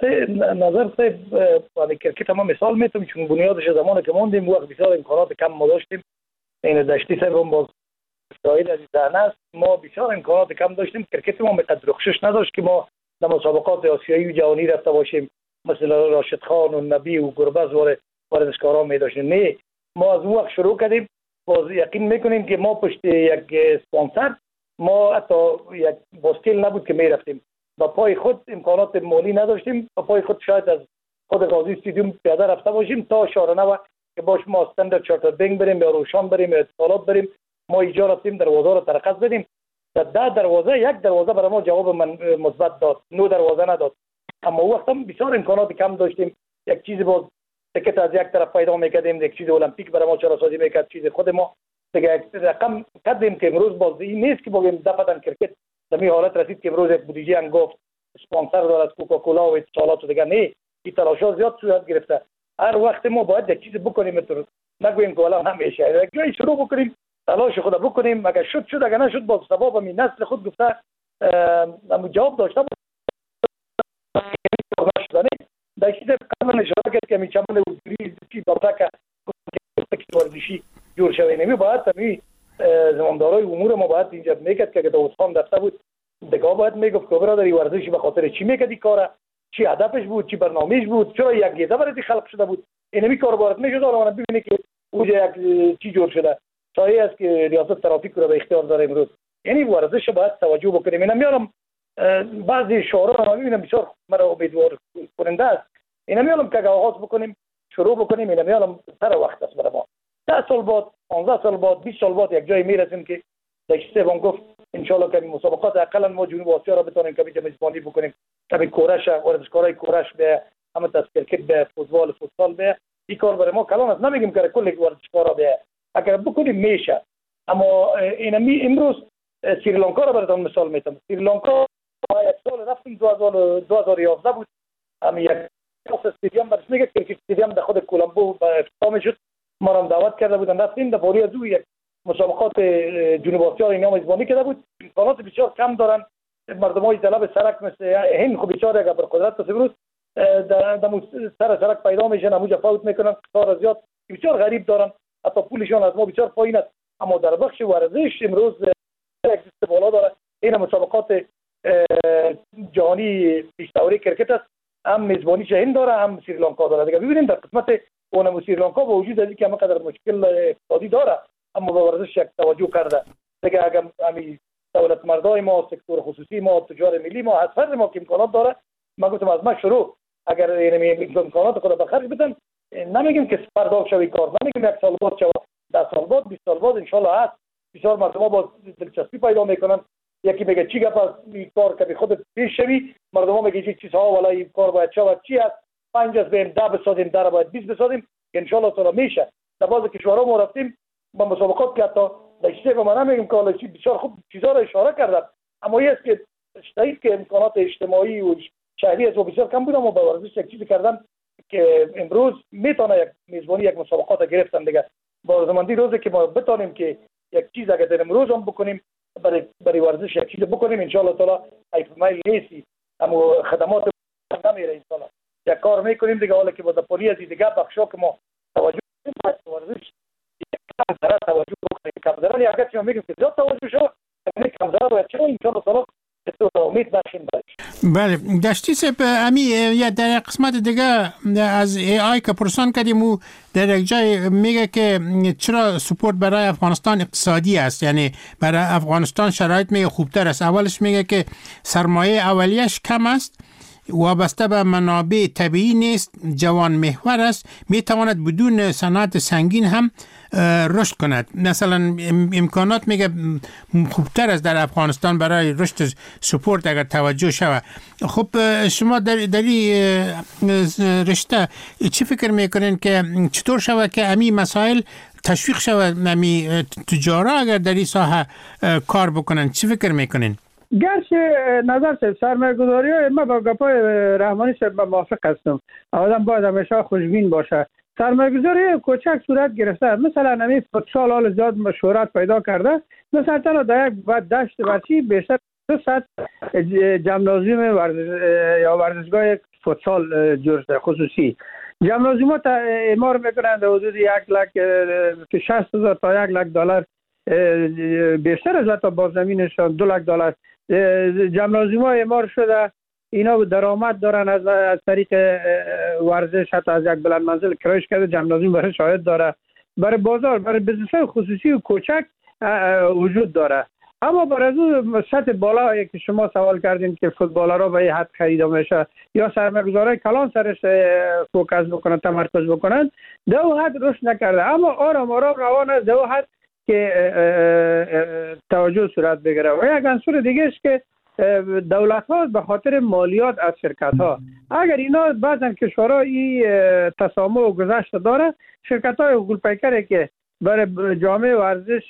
سے برای کرکت ما مثال میتونم، چون بنیادش زمانی که موندیم وقت بسیار امکانات کم ما داشتیم. این دشتی صاحب هم باز شاهد از این است، ما بسیار امکانات کم داشتیم، کرکت ما مقدر رخصش نداشت که ما در مسابقات آسیایی و جهانی رفته باشیم مثل راشد خان و نبی و گربز ورزشکاران می داشتیم. نه، ما از اون وقت شروع کردیم. باز یقین میکنیم که ما پشت یک اسپانسر، ما حتی یک باسکل نبود که می رفتیم، با پای خود امکانات مالی نداشتیم، با پای خود شاید از خود غازی استادیوم پیاده رفته باشیم تا شارنو که باش ما استاندارد چارتر بینگ بریم یا روشان بریم یا اتصالات بریم. ما ایجار رفتیم دروازه رو ترقص بدیم. در 10 دروازه یک دروازه برای ما جواب مثبت داد، 9 دروازه نداد. اما وقت هم بسیار امکانات کم داشتیم. یک چیز باز تکت از یک طرف پیدا میکردیم، یک چیز المپیک برای ما چراسازی میکرد، چیز خود ما دیگه رقم کردیم که امروز باز این نیست که بگیم دفتن کرکت در این حالت رسید که امروز بودجه انگفت اسپانسر دارد کوکاکولا و اتصالات و دیگه. نه، این تلاش‌ها زیاد صورت گرفته. هر وقت ما باید یک چیز بکنیم، تو نگویم که والا همیشه یک جایی شروع بکنیم، تلاش خود بکنیم. اگر شد اگر نشد باز سبب می نسل خود گفته جواب داشته در چیز قبل نشده که می چمن وزیری چی داده که ورزشی جور شوی. نمی باید تمی زماندارای امور ما باید اینجا میکرد که داود خان دفته بود دیگه باید میگفت که برادری ورزشی به خاطر چی میکردی کاره، چی هدفش بود، چی برنامه‌اش بود، چرا یک گیزه برای خلق شده بود. اینمی کار باید میشد. حالا ببینید که اونجا یک چی جور شده. صحیح است که ریاست ترافیک رو به اختیار داره امروز. یعنی ورزش باید توجه بکنیم. اینا میارم بعضی شعارا رو میبینم بسیار مرا امیدوار کننده است. اینا میارم که آغاز بکنیم، شروع بکنیم. اینا میارم سر وقت است برای ما. 10 سال بعد، 15 سال بعد، 20 سال بعد یک جایی میرسیم که داشته بون گفت ان شاء الله که مسابقات اقلا ما جنوب آسیا را بتونیم که میزبانی بکنیم، که کورش ورزشکارای کورش به همه کرکت به فوتبال به این کار برای ما کلان است. نمیگیم که کل ورزشکارا به اگر بکنیم میشه. اما اینمی امروز سریلانکا را براتون مثال میتونم. سریلانکا یک سال رفتیم 2011 بود، همین یک استادیوم برش میگه کرکت استادیوم در خود کولمبو افتتاح شد. ما را دعوت کرده بودن، رفتیم در پوری از یک مسابقات جنوب آسیا اینا میزبانی کرده بود. امکانات بسیار کم دارن مردمای طلب سرک مثل هند. خب بیچاره اگر بر قدرت امروز در سرک پیدا میشن، همونجا فوت میکنن، کار زیاد بسیار غریب دارن، حتی پولشون از ما بسیار پایین است. اما در بخش ورزش امروز اکسیست بالا داره. این مسابقات جهانی پیش دوره کرکت است. هم میزبانیش هند داره هم سریلانکا داره دیگه. ببینید در قسمت اونم سریلانکا با وجود از اینکه همقدر مشکل اقتصادی داره اما به ورزش یک توجه کرده دیگه. اگر همین دولت مردای ما، سکتور خصوصی ما، تجار ملی ما، از فرد ما که امکانات داره، ما گفتم از ما شروع اگر این امکانات خود به خرج بدن، نمیگیم که پرداخت شوی کار، نمیگیم یک سال بعد شود، 10 سال بعد، 20 سال بعد ان شاء الله هست. بسیار مردم با دلچسپی پیدا میکنن. یکی میگه چی گپ است این کار که خود پیش شوی، مردم میگه چی چیزها ولی این کار باید شود چی است، 5 از بین 10 بسازیم، 10 باید 20 بسازیم، ان شاء الله تعالی میشه. در بعضی کشورها ما رفتیم با مسابقات که حتی در چیزی که ما نمیگیم که بسیار خوب چیزا رو اشاره کردن، اما این است که شاید که امکانات اجتماعی و شهری از بسیار کم بود، اما با ورزش یک چیزی کردن که امروز میتونه یک میزبانی یک مسابقات گرفتن دیگه. با زماندی روزی که ما بتونیم که یک چیز اگر در امروز هم بکنیم برای ورزش یک چیز بکنیم، ان شاء الله تعالی ایفمای لیسی اما خدمات نمیره ان شاء الله یک کار میکنیم دیگه. حالا که با پولی از دیگه بخشا که ما توجه کنیم ورزش یک کم توجه بکنیم، کم ضرر اگر چه میگیم که زیاد توجه شو کم ضرر باید چه ان شاء الله تعالی امید داشتیم. بله داشتی سپ امی یا در قسمت دیگه از ای آی که پرسان کردیم و در یک جای میگه که چرا سپورت برای افغانستان اقتصادی است، یعنی برای افغانستان شرایط میگه خوبتر است. اولش میگه که سرمایه اولیش کم است، وابسته به منابع طبیعی نیست، جوان محور است، میتواند بدون صنعت سنگین هم رشد کند. مثلا امکانات میگه خوبتر است در افغانستان برای رشد سپورت اگر توجه شود. خب شما در رشته چی فکر میکنین که چطور شود که امی مسائل تشویق شود، امی تجارا اگر در این ساحه کار بکنن؟ چی فکر میکنین؟ گرچه نظر سرمایه‌گذاری های ما با گپای رحمانی صاحب موافق هستم. آدم باید همیشه خوشبین باشه. سرمایه‌گذاری کوچک صورت گرفته، مثلا همین فوتسال حال زیاد شهرت پیدا کرده. مثلا تنها در یک دشت وسیع بیشتر 200 جمنازیوم یا ورزشگاه فوتسال جور خصوصی. جمنازیوم ها اعمار میکنند حدود 1,60,000 تا $1,00,000 بیشتر از حتی باززمینشان $2,00,000. جمنازیوم ها اعمار شده، اینا درآمد دارن از طریق ورزش، حتی از یک بلند منزل کرایش کرده جمنازیوم برای شاهد داره، برای بازار، برای بزنس های خصوصی و کوچک وجود داره. اما برای از سطح بالا که شما سوال کردین که فوتبالرها به این حد خریده میشه یا سرمایه‌گذارای کلان سرش فوکس بکنن، تمرکز بکنن، در اون حد رشد نکرده. اما آرام آرام روان است در اون حد که توجه صورت بگیره. و یک عنصر دیگه است که دولت ها به خاطر مالیات از شرکت ها، اگر اینا بعضا کشورها این تسامح و گذشت داره، شرکت های غول‌پیکری که برای جامعه ورزش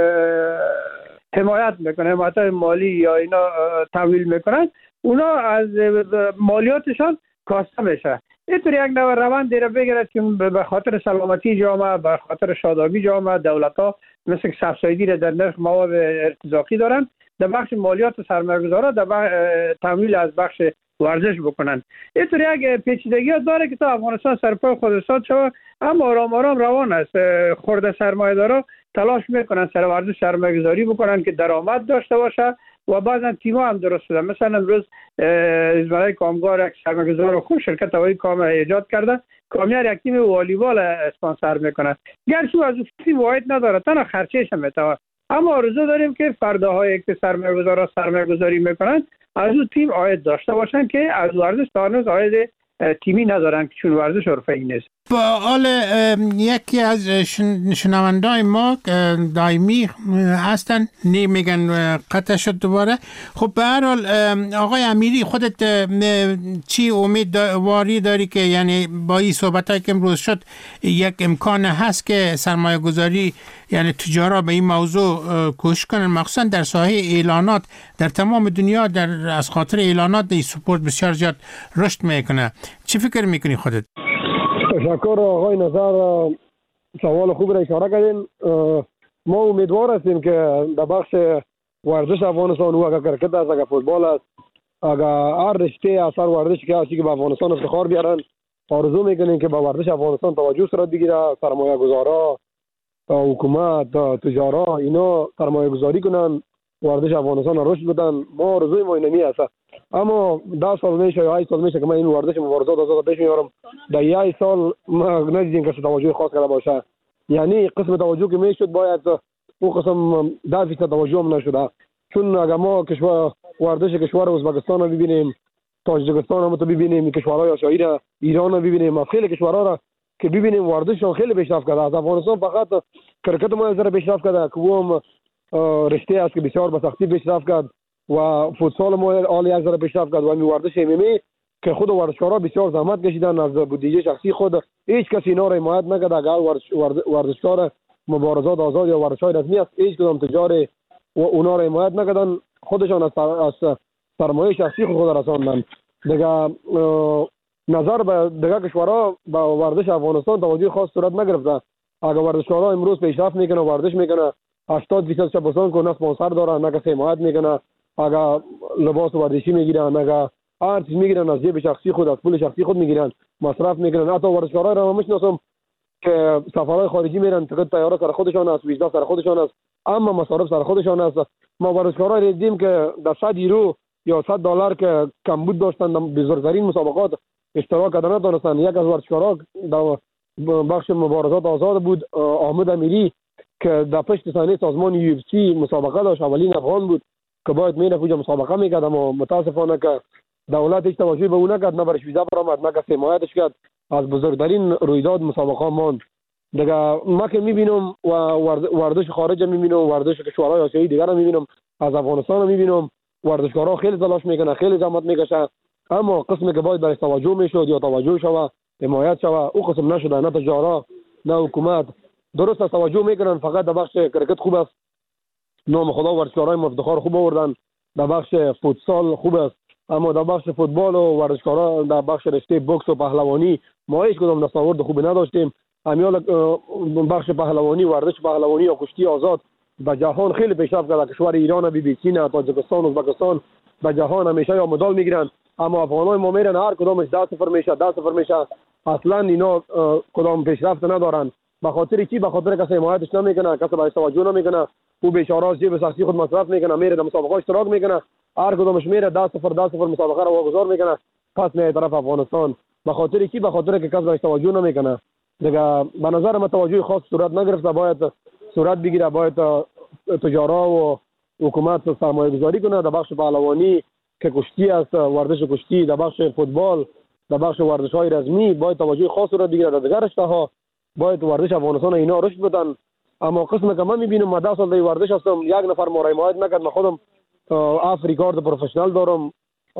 حمایت میکنه، حمایت مالی یا اینا تمویل میکنن، اونا از مالیاتشان کاسته میشه. اینطور یک نوع روند دیره بگیرد که به خاطر سلامتی جامعه، به خاطر شادابی جامعه، دولت ها مثل سبسایدی را در نرخ مواد ارتزاقی دارن، در بخش مالیات سرمایه‌گذارا در تمویل از بخش ورزش بکنن. اینطور یک پیچیدگی داره که تا افغانستان سرپای خود استاد شود، اما آرام آرام روان است. خرده سرمایه‌دارا تلاش میکنن سر ورزش سرمایه‌گذاری بکنن که درآمد داشته باشه و بعضا تیم‌ها هم درست شده. مثلا امروز ازمرای کامگار یک سرمایه‌گذار خوب شرکت هوایی کام ایجاد کرده، کامیار یک تیم والیبال اسپانسر میکنه، گرچه از تیم واحد نداره، تنها خرچش هم میتونه. اما آرزو داریم که فرداهایی که سرمایه‌گذارا سرمایه‌گذاری میکنن از اون تیم عاید داشته باشن که از ورزش تا هنوز عاید تیمی ندارن که چون ورزش حرفه‌ای نیست. با حال یکی از شنوندای ما دائمی هستن نمیگن قطع شد دوباره. خب به هر حال آقای امیری، خودت چی امیدواری داری که یعنی با این صحبتایی که امروز شد یک امکان هست که سرمایه گذاری یعنی تجارا به این موضوع کوشش کنن، مخصوصا در ساحه اعلانات در تمام دنیا از خاطر اعلانات این سپورت بسیار زیاد رشد میکنه؟ چی فکر میکنی خودت؟ تشکر آقای نظر، سوال خوب را اشاره کردین. ما امیدوار هستیم که در بخش ورزش افغانستان، و اگر کرکت است، اگر فوتبال است، اگر هر رشته اثر ورزشی که هستی که به افغانستان افتخار بیارن، آرزو میکنیم که به ورزش افغانستان توجه صورت بگیره، سرمایه گذارا، حکومت، تجارا اینا سرمایه گذاری کنن ورزش افغانستان رشد بدن. ما آرزوی ما اینمی است. اما 10 سال میشه یا 8 سال میشه که من این ورزش مبارزات آزاد پیش میارم. در 8 سال ما ندیدیم که توجه خاص کرده باشه. یعنی قسم توجه که میشد باید اون قسم 10% توجه هم نشده. چون اگر ما کشور ورزش کشور ازبکستان رو ببینیم، تاجیکستان هم تو ببینیم، کشورهای آسیایی را، ایران رو ببینیم، خیلی کشورها را که ببینیم ورزششون خیلی پیشرفت کرده. از افغانستان فقط کرکت ما ذره پیشرفت کرده که هم رشته است که بسیار به سختی پیشرفت کرد و فوتسال ما عالی از ذره پیشرفت کرد و این ورزش MMA که خود ورزشکارا بسیار زحمت کشیدن از بودجه شخصی خود. هیچ کسی اینا را حمایت نکرد. اگر ورزشکار مبارزات آزاد یا ورزش‌های رسمی است هیچ کدام تجاری و اونا را حمایت نکردن. خودشان از سرمایه شخصی خود رساندن. دیگه نظر به دیگه کشورها با ورزش افغانستان توجه خاص صورت نگرفته. اگر ورزشکارا امروز پیشرفت میکنه ورزش میکنه 80% شبستان کو نه اسپانسر داره نه کسی حمایت میکنه. اگر لباس ورزشی میگیرن اگر هر چیز میگیرن از جیب شخصی خود از پول شخصی خود میگیرن مصرف میکنن. حتی ورزشکارا را میشناسم که سفرهای خارجی میرن تیکت طیاره سر خودشان است، ویزا سر خودشان است، اما مصارف سر خودشان است. ما ورزشکارا دیدیم که در 100 یورو یا $100 که کمبود داشتن در بزرگترین مسابقات اشتراک کردن ندانستن. یک از ورزشکارا در بخش مبارزات آزاد بود، احمد امیری، که در پشت صحنه سازمان UFC مسابقه داشت. اولین افغان بود که باید میره اونجا مسابقه میکرد، اما متاسفانه که دولت هیچ توجهی به اون نکرد، نه برش ویزا برآمد نه کسی حمایتش کرد. از بزرگترین رویداد مسابقه ماند. دیگه ما که میبینم و ورزش خارج میبینم، ورزش کشورهای آسیایی دیگر رو میبینم، از افغانستان میبینم ورزشکارا خیلی تلاش میکنن، خیلی زحمت میکشن، اما قسمی که باید برای توجه میشد یا توجه شوه حمایت شوه او قسم نشده. نه تجارت نه حکومت درست توجه میکنن. فقط در بخش کرکت خوب است، نام خدا ورزشکارای مفتخار خوب آوردن. در بخش فوتسال خوب است، اما در بخش فوتبال و ورزشکارا در بخش رشته بوکس و پهلوانی ما هیچ کدام دستاورد خوبی نداشتیم. امیال بخش پهلوانی، ورزش پهلوانی یا کشتی آزاد به جهان خیلی پیشرفت کرده. کشور ایران، BBC نه، تاجیکستان، ازبکستان به جهان همیشه یا مدال میگیرن، اما افغانای ما میرن هر کدامش 10-0 میشه. اصلا اینا کدام پیشرفت ندارن. به خاطر چی؟ به خاطر کسی حمایتش نمیکنه، کسی بهش توجه نمیکنه. او بیچاره جیب شخصی خود مصرف میکنه، میره در مسابقه اشتراک میکنه، هر کدامش میره 10-0 مسابقه رو واگذار میکنه، پس میاد طرف افغانستان. به خاطر کی؟ به خاطر که کسی بهش توجه نمیکنه. دیگه به نظر من توجه خاص صورت نگرفته، باید صورت بگیره، باید تجارا و حکومت سرمایه گذاری کنه در بخش پهلوانی که کشتی است، ورزش کشتی، در بخش فوتبال، در بخش ورزش‌های رسمی باید توجه خاص صورت بگیره. در دیگر رشته‌ها باید ورزش افغانستان اینا رشد بدن. اما قسم که من میبینم ما 10 سال در ورزش هستم، یک نفر ما را حمایت نکرد. من خودم افریکارد پروفشنال دارم،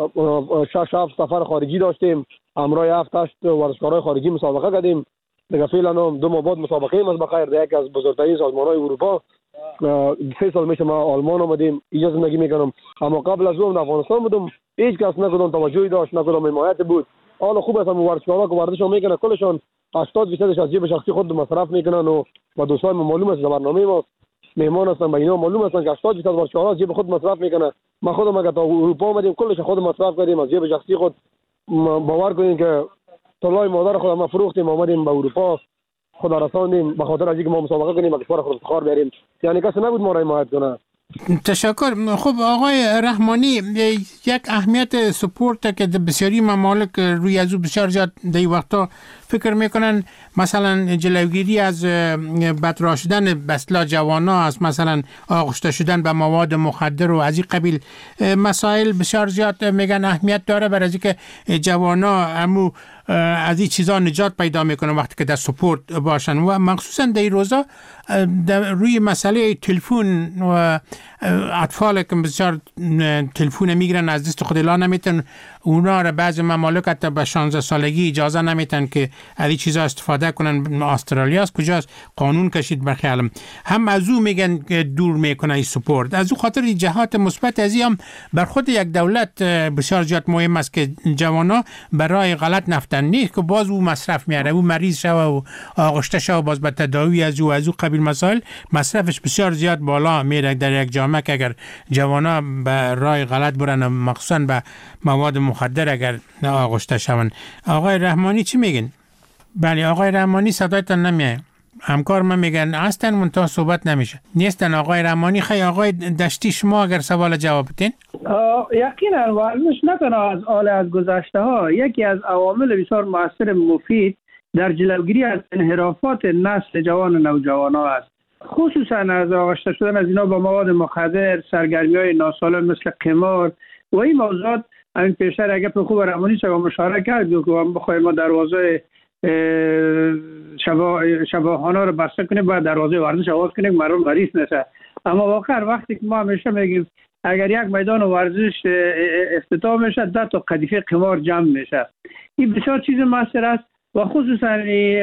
6 سفر خارجی داشتیم، همراه 7-8 ورزشکارای خارجی مسابقه کردیم. دیگه فعلا 2 ماه بعد مسابقه ایم از بخیر یک از بزرگترین سازمان‌های اروپا. 3 سال میشه ما آلمان آمدیم اینجا زندگی میکنم، اما قبل از اون افغانستان بودم. هیچ کس نه کدام توجهی داشت، نه کدام حمایت بود. حالا خوب است ورزشکارا که ورزش میکنن کلشون 80% از جیب شخصی خود مصرف میکنن و دوستان معلوم است در برنامه ما مهمان هستن، به اینا معلوم است که 80% ورزشکارا جیب خود مصرف میکنن. ما خودم اگه تا اروپا اومدیم کلش خود مصرف کردیم از جیب شخصی خود. باور کنین که طلای مادر خود ما فروختیم اومدیم به اروپا، خدا رساندیم به خاطر از اینکه ما مسابقه کنیم و کشور خود افتخار بیاریم. یعنی کسی نبود ما را حمایت کنه. تشکر. خب آقای رحمانی، یک اهمیت سپورت که بسیاری ممالک روی از او بسیار زیاد در این وقتا فکر میکنن، مثلا جلوگیری از بدراه شدن بسلا جوانا است، مثلا آغشته شدن به مواد مخدر و از این قبیل مسائل بسیار زیاد میگن اهمیت داره برای اینکه جوانا امو از این چیزا نجات پیدا میکنن وقتی که در سپورت باشن. و مخصوصا در این روزا روی مسئله تلفن و اطفال که بسیار تلفن میگیرن از دست خود الا نمیتن، اونا را بعض ممالک حتی به 16 سالگی اجازه نمیتن که از این چیزا استفاده کنن. استرالیا است کجاست قانون کشید برخیالم هم از او میگن که دور میکنه این سپورت. از او خاطر جهات مثبت از این هم بر خود یک دولت بسیار زیاد مهم است که جوانا برای غلط نفتن نیست که باز او مصرف میاره، او مریض شوه و آغشته شوه باز به تداوی از او قبیل مسائل مصرفش بسیار زیاد بالا میره در یک جامعه که اگر جوانا به راه غلط برن، مخصوصا به مواد مخدر اگر آغشته شون. آقای رحمانی چی میگن؟ بله آقای رحمانی صدایتان نمیاد. همکار من میگن هستن منتها صحبت نمیشه نیستن. آقای رحمانی خیلی آقای دشتی شما اگر سوال جواب بدین. یقینا ورزش نه تنها از آل از گذشته ها یکی از عوامل بسیار مؤثر مفید در جلوگیری از انحرافات نسل جوان و نوجوان ها است، خصوصا از آغشته شدن از اینا با مواد مخدر، سرگرمی های ناسالم مثل قمار و این موضوعات. این پیشتر اگه به خوب رحمانی صاحب مشاوره کرد که بخوایم ما دروازه شباهانا رو بسته کنیم باید دروازه ورزش آواز کنیم مردم مریض نشه. اما واقعا وقتی که ما همیشه میگیم اگر یک میدان ورزش افتتاح میشه 10 تا قذیفه قمار جمع میشه. این بسیار چیز موثر است و خصوصا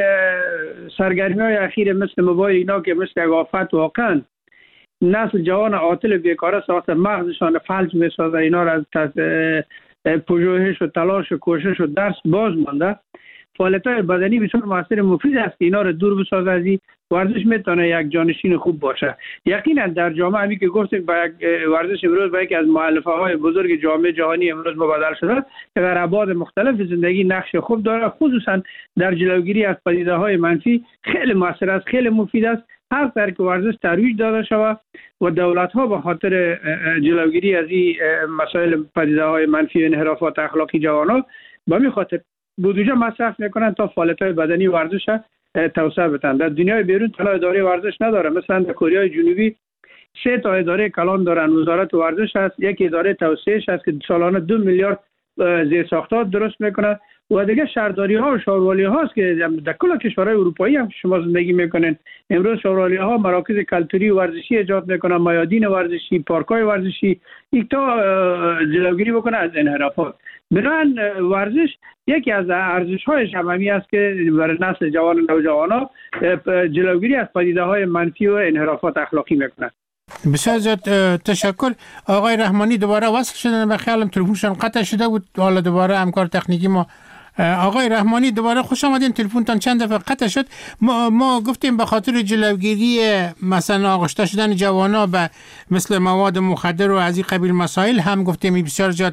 سرگرمی های اخیر مثل موبایل اینا که مثل یک آفت واقعا نسل جوان عاطل بیکاره ساخته، مغزشان فلج میسازه، اینا را از پژوهش و تلاش و کوشش و درس باز مانده. فعالیت‌های بدنی بسیار موثر مفید است که اینا را دور بسازه از این ورزش میتونه یک جانشین خوب باشه. یقینا در جامعه همی که گفتیم با یک ورزش امروز با یکی از مؤلفه های بزرگ جامعه جهانی امروز مبادله شده که در ابعاد مختلف زندگی نقش خوب داره، خصوصا در جلوگیری از پدیده‌های منفی خیلی موثر است، خیلی مفید است. هر طرح که ورزش ترویج داده شود و دولت‌ها به خاطر جلوگیری از این مسائل پدیده‌های منفی و انحرافات اخلاقی جوانان به همین خاطر بودجه مصرف میکنن تا فعالیت‌های بدنی ورزش توسعه بدن. در دنیای بیرون تنها اداره ورزش نداره، مثلا در کره جنوبی 3 تا اداره کلان دارن، وزارت ورزش هست، یک اداره توسعهش هست که سالانه 2 میلیارد زیرساختات درست میکنه و دیگه شهرداری ها و شوروالی هاست که در کل کشورهای اروپایی هم شما زندگی میکنین. امروز شوروالی ها مراکز کلتوری و ورزشی ایجاد میکنن، میادین ورزشی، پارک‌های ورزشی، یک تا جلوگیری بکنه از انحرافات. بنابراین ورزش یکی از ارزش‌های عمومی است که برای نسل جوان و نوجوانان جلوگیری از پدیده‌های منفی و انحرافات اخلاقی میکنه. بسیار زیاد تشکر. آقای رحمانی دوباره وصل شدن، به خیالم تلفنشون قطع شده بود، حالا دوباره همکار تکنیکی ما. آقای رحمانی دوباره خوش آمدین، تلفنتان چند دفعه قطع شد. ما گفتیم به خاطر جلوگیری مثلا آغشته شدن جوانا به مثل مواد مخدر و از این قبیل مسائل هم گفتیم بسیار زیاد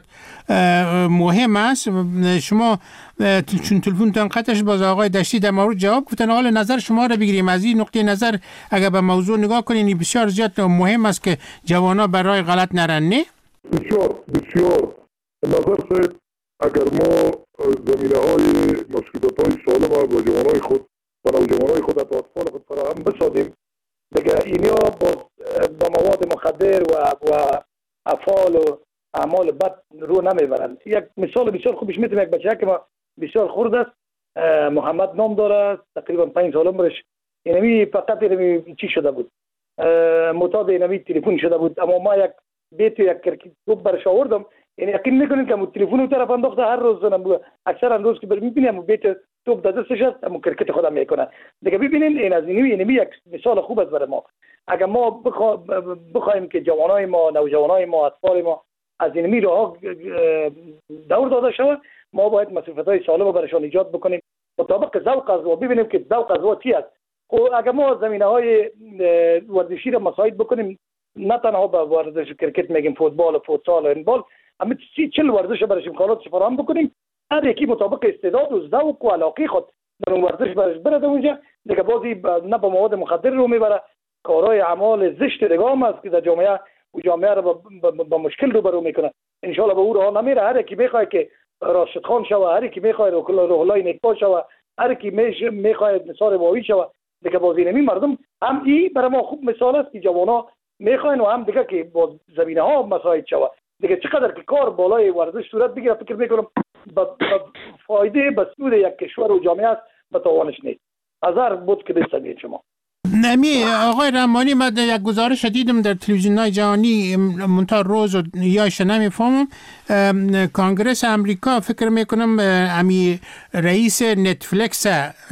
مهم است. شما چون تلفنتان قطع شد باز آقای دشتی در مورد جواب گفتن، حال نظر شما را بگیریم از این نقطه نظر اگر به موضوع نگاه کنین بسیار زیاد مهم است که جوانا برای غلط نرن. نه بسیار نظر اگر ما زمینه های مسئولیت های سالم و جوانای خود و نوجوانای خود و اطفال خود فراهم بسازیم دیگه اینیا با مواد مخدر و افعال و اعمال بد رو نمیبرند. یک مثال بسیار خوبش میتونم، یک بچه که ما بسیار خرد است، محمد نام داره، تقریبا 5 سال عمرش، اینمی فقط اینمی چی شده بود، معتاد اینمی تلفن شده بود، اما ما یک بیت یک کرکیت توپ برش آوردم. یعنی یقین میکنین که تلفن رو طرف انداخته، هر روز اکثرا روز که میبینیم بیت توپ در دستش است اما کرکت خودم میکنه دیگه. ببینین این از اینمی یک مثال خوب است برای ما. اگر ما بخوایم که جوانای ما، نوجوانای ما، اطفال ما از اینمی راه دور داده شود، ما باید مسئولیت‌های سالم برایشان ایجاد بکنیم مطابق ذوق از او. ببینیم که ذوق از او چی است. خب اگر ما زمینه‌های ورزشی را مساعد بکنیم، نه تنها به ورزش کرکت میگیم، فوتبال و فوتسال و هندبال، اما 40 ورزش برایش امکانات فراهم بکنیم، هر یکی مطابق استعداد و ذوق و علاقه خود در اون ورزش برش بره اونجا دیگه. بازی نه با مواد مخدر رو میبره، کارهای اعمال زشت دیگه هم است که در جامعه رو با مشکل روبرو میکنه. ان شاء الله به اون راه نمیره. هر کی میخواد که راشد خان شوه، هر کی میخواد روح الله نیکبا شوه، هر کی میخواد نثار باوی شوه دیگه. بازی نمی مردم هم این برای ما خوب مثال است که جوانا میخواین و هم دیگه که با زمینه ها مساعد شوه دیگه. چقدر که کار بالای ورزش صورت بگیره فکر میکنم با فایده به سود یک کشور و جامعه است، به تاوانش نیست. هزار بود که بسازید شما. نمی آقای رحمانی، من یک گزارش دیدم در تلویزیون‌های جهانی منتها روز یا نمیفهمم، کنگره امریکا فکر میکنم امی رئیس نتفلیکس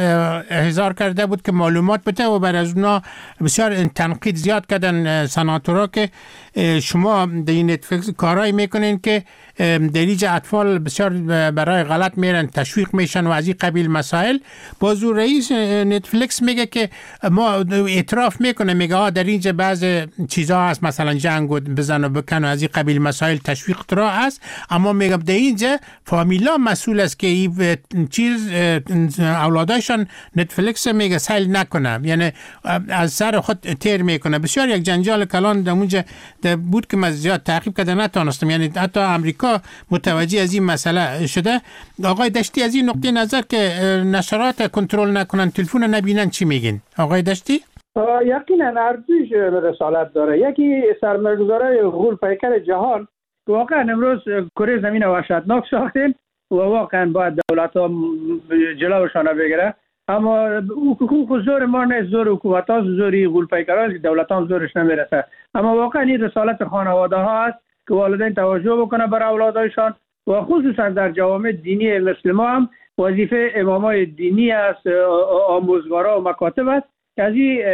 احضار کرده بود که معلومات بده و بر از اونا بسیار تنقید زیاد کردن سناتورا که شما در نتفلیکس کارایی میکنین که دریج اطفال بسیار برای غلط میرن، تشویق میشن و از این قبیل مسائل. بازو رئیس نتفلیکس میگه که ما اعتراف میکنه، میگه در اینجا بعض چیزا هست مثلا جنگ و بزن و بکن و از این قبیل مسائل تشویق را هست، اما میگم در اینجا فامیلا مسئول است که این چیز اولادایشان نتفلیکس میگه سیل نکنه، یعنی از سر خود تیر میکنه. بسیار یک جنجال کلان در اونجا بود که من زیاد تعقیب کرده نتونستم، یعنی حتی امریکا متوجه از این مسئله شده. آقای دشتی از این نقطه نظر که نشرات کنترل نکنن، تلفن نبینن، چی میگین آقای دشتی؟ یقینا ارزش رسالت داره. یکی سرمایه‌گذارای غول پیکر جهان واقعا امروز کره زمین وحشتناک ساختن و واقعا باید دولت‌ها جلوشان بگیره، اما حقوق زور ما نه، زور حکومت ها، زوری غول پیکران که دولت ها زورش نمیرسه. اما واقعا این رسالت خانواده ها است که والدین توجه بکنه بر اولادایشان و خصوصا در جوامع دینی مسلمان هم وظیفه امامای دینی است، آموزگارا و مکاتب است که از این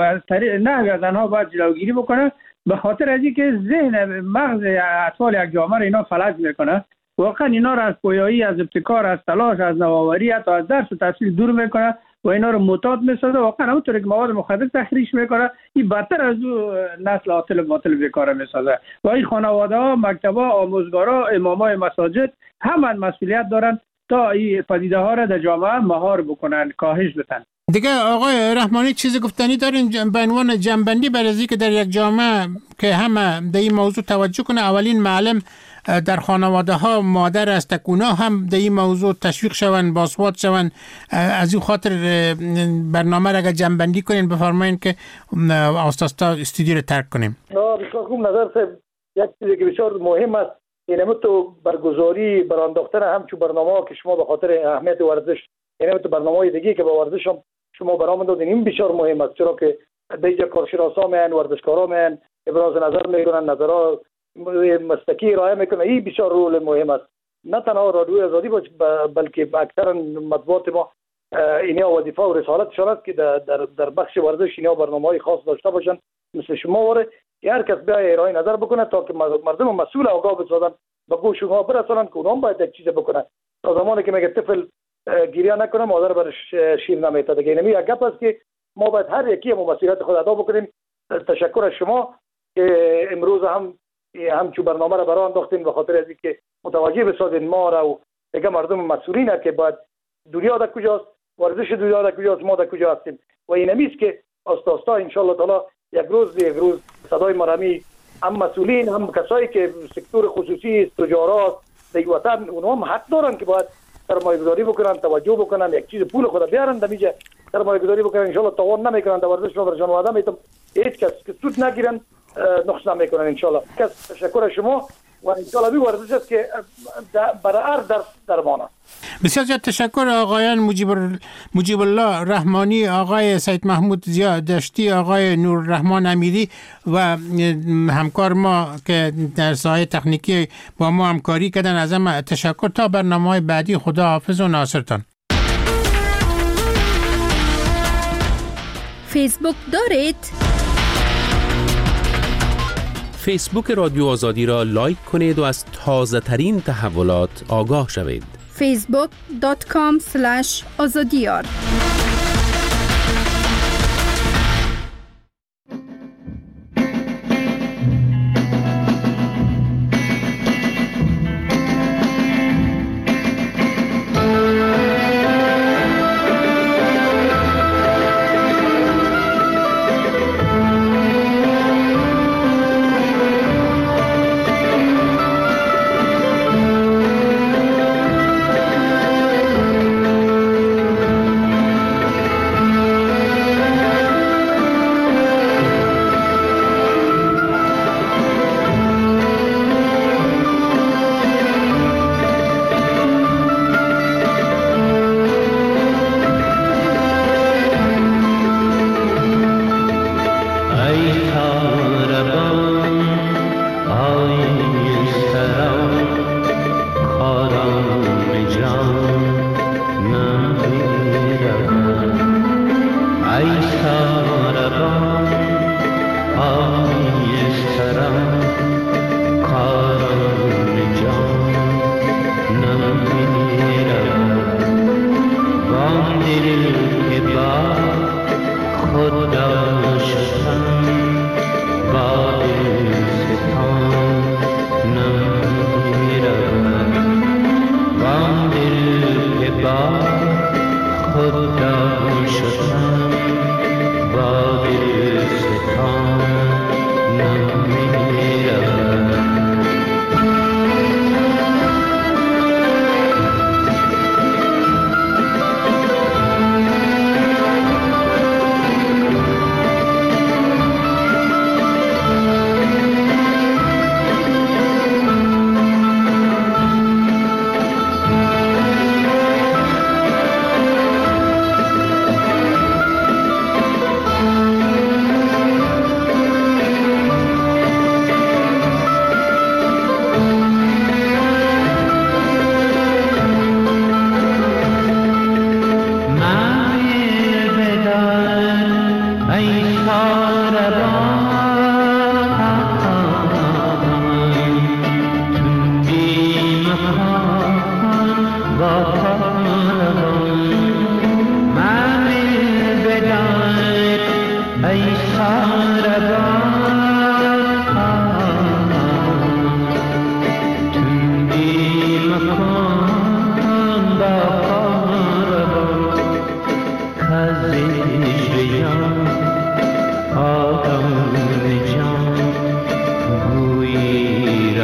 نه زنها باید جلوگیری بکنه، به خاطر از اینکه ذهن مغز اطفال یک جامعه را اینا فلج میکنه. واقعا اینا را از پویایی، از ابتکار، از تلاش، از نوآوری، حتی از درس و تحصیل دور میکنه و اینا رو معتاد میسازه. واقعا همونطور که مواد مخدر تخریش میکنه، این بدتر از او نسل عاطل باطل بیکاره میسازه. و این خانواده ها، مکتبا، آموزگارا، امامای مساجد همه مسئولیت دارن تا این پدیده ها را در جامعه مهار بکنن، کاهش بدن. دیگه آقای رحمانی چیز گفتنی دارین به عنوان جنبندی برای اینکه در یک جامعه که همه به این موضوع توجه کنه؟ اولین معلم در خانواده ها مادر است، اونا هم در این موضوع تشویق شون، بازخورد شون. از این خاطر برنامه را اگر جنبندی کنین بفرمایین که آستاستا استودیو رو ترک کنیم. بسیار خوب نظر صاحب. یک چیزی که بسیار مهم است اینم تو برگزاری برانداختن همچون برنامه که شما به خاطر اهمیت ورزش، اینم تو برنامه‌های دیگه که با ورزش هم شما برام دادین، این بسیار مهم است، چرا که دیگه کارشناسا میان، ورزشکارا میان، ابراز نظر میکنن، نظرها مستقی ارائه میکنه. این بسیار رول مهم است، نه تنها رادیو آزادی بلکه اکثر مطبوعات ما اینا وظیفه و رسالتشان است که در بخش ورزش اینا برنامه‌های خاص داشته باشن مثل شما وره. هر کس بیای ارائه نظر بکنه تا که مردم مسئول آگاه بسازن، به گوش اونها برسونن که اونها باید یک چیز بکنه. تا زمانی که میگه طفل گریه نکنه مادر برش شیر نمیته دیگه. اینمی یک گپ است که ما باید هر یکی مسئولیت خود ادا بکنیم. تشکر از شما که امروز همچون برنامه را برای انداختین به خاطر از اینکه متوجه بسازین ما را و دیگه مردم مسئولین که باید دنیا در کجاست، ورزش دنیا در کجاست، ما در کجا هستیم. و اینمی است که آستا ان شاء الله تعالی یک روز صدای مرمی هم مسئولین، هم کسایی که سکتور خصوصی، تجارات در وطن، اونها هم حق دارن که باید سرمایه‌گذاری بکنن، توجه بکنن، یک چیز پول خود بیارن دمیجه سرمایه‌گذاری بکنن. ان شاء الله تاوان نمیکنن در ورزش. رو برشان وعده میتم هیچ کس که سود نگیرن، نقص نمیکنن ان شاء الله. تشکر از شما و ان شاء الله ورزش است که برای هر درمان است. بسیار زیاد تشکر آقایان مجیب الله رحمانی، آقای سید محمود زیا دشتی، آقای نورالرحمن امیری و همکار ما که در ساحه تکنیکی با ما همکاری کردن. از همه تشکر. تا برنامه‌های بعدی، خدا حافظ و ناصرتان. فیسبوک دارید؟ فیسبوک رادیو آزادی را لایک کنید و از تازه ترین تحولات آگاه شوید. facebook.com/azadiyar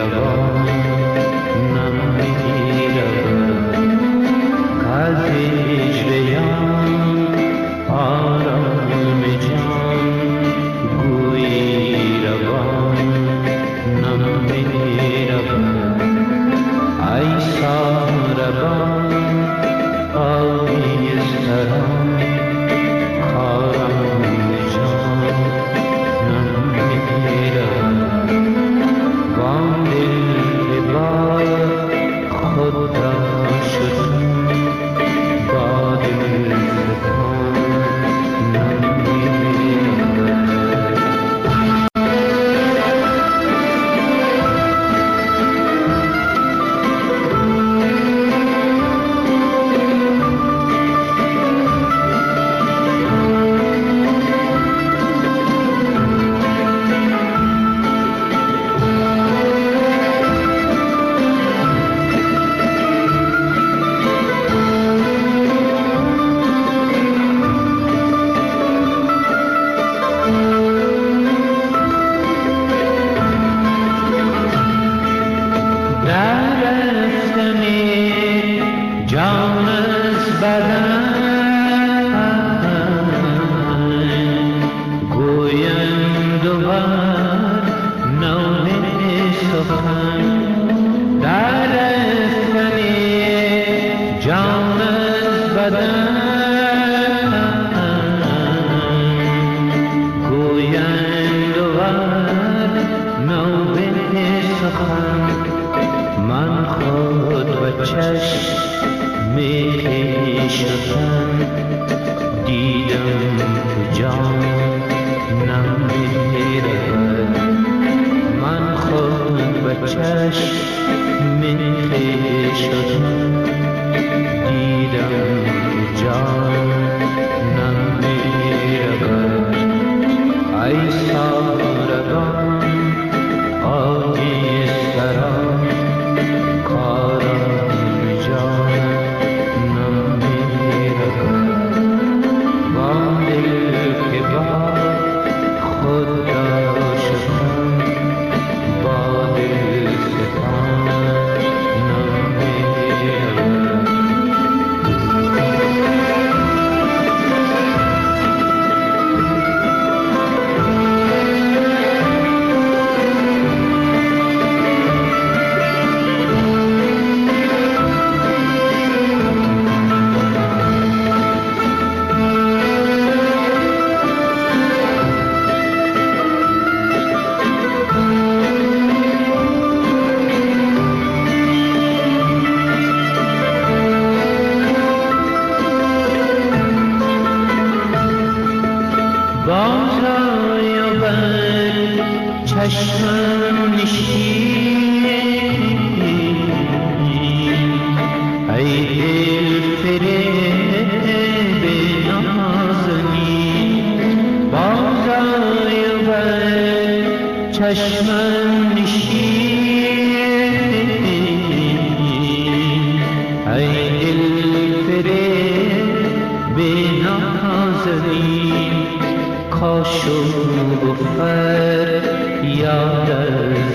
کاشو گفر یادت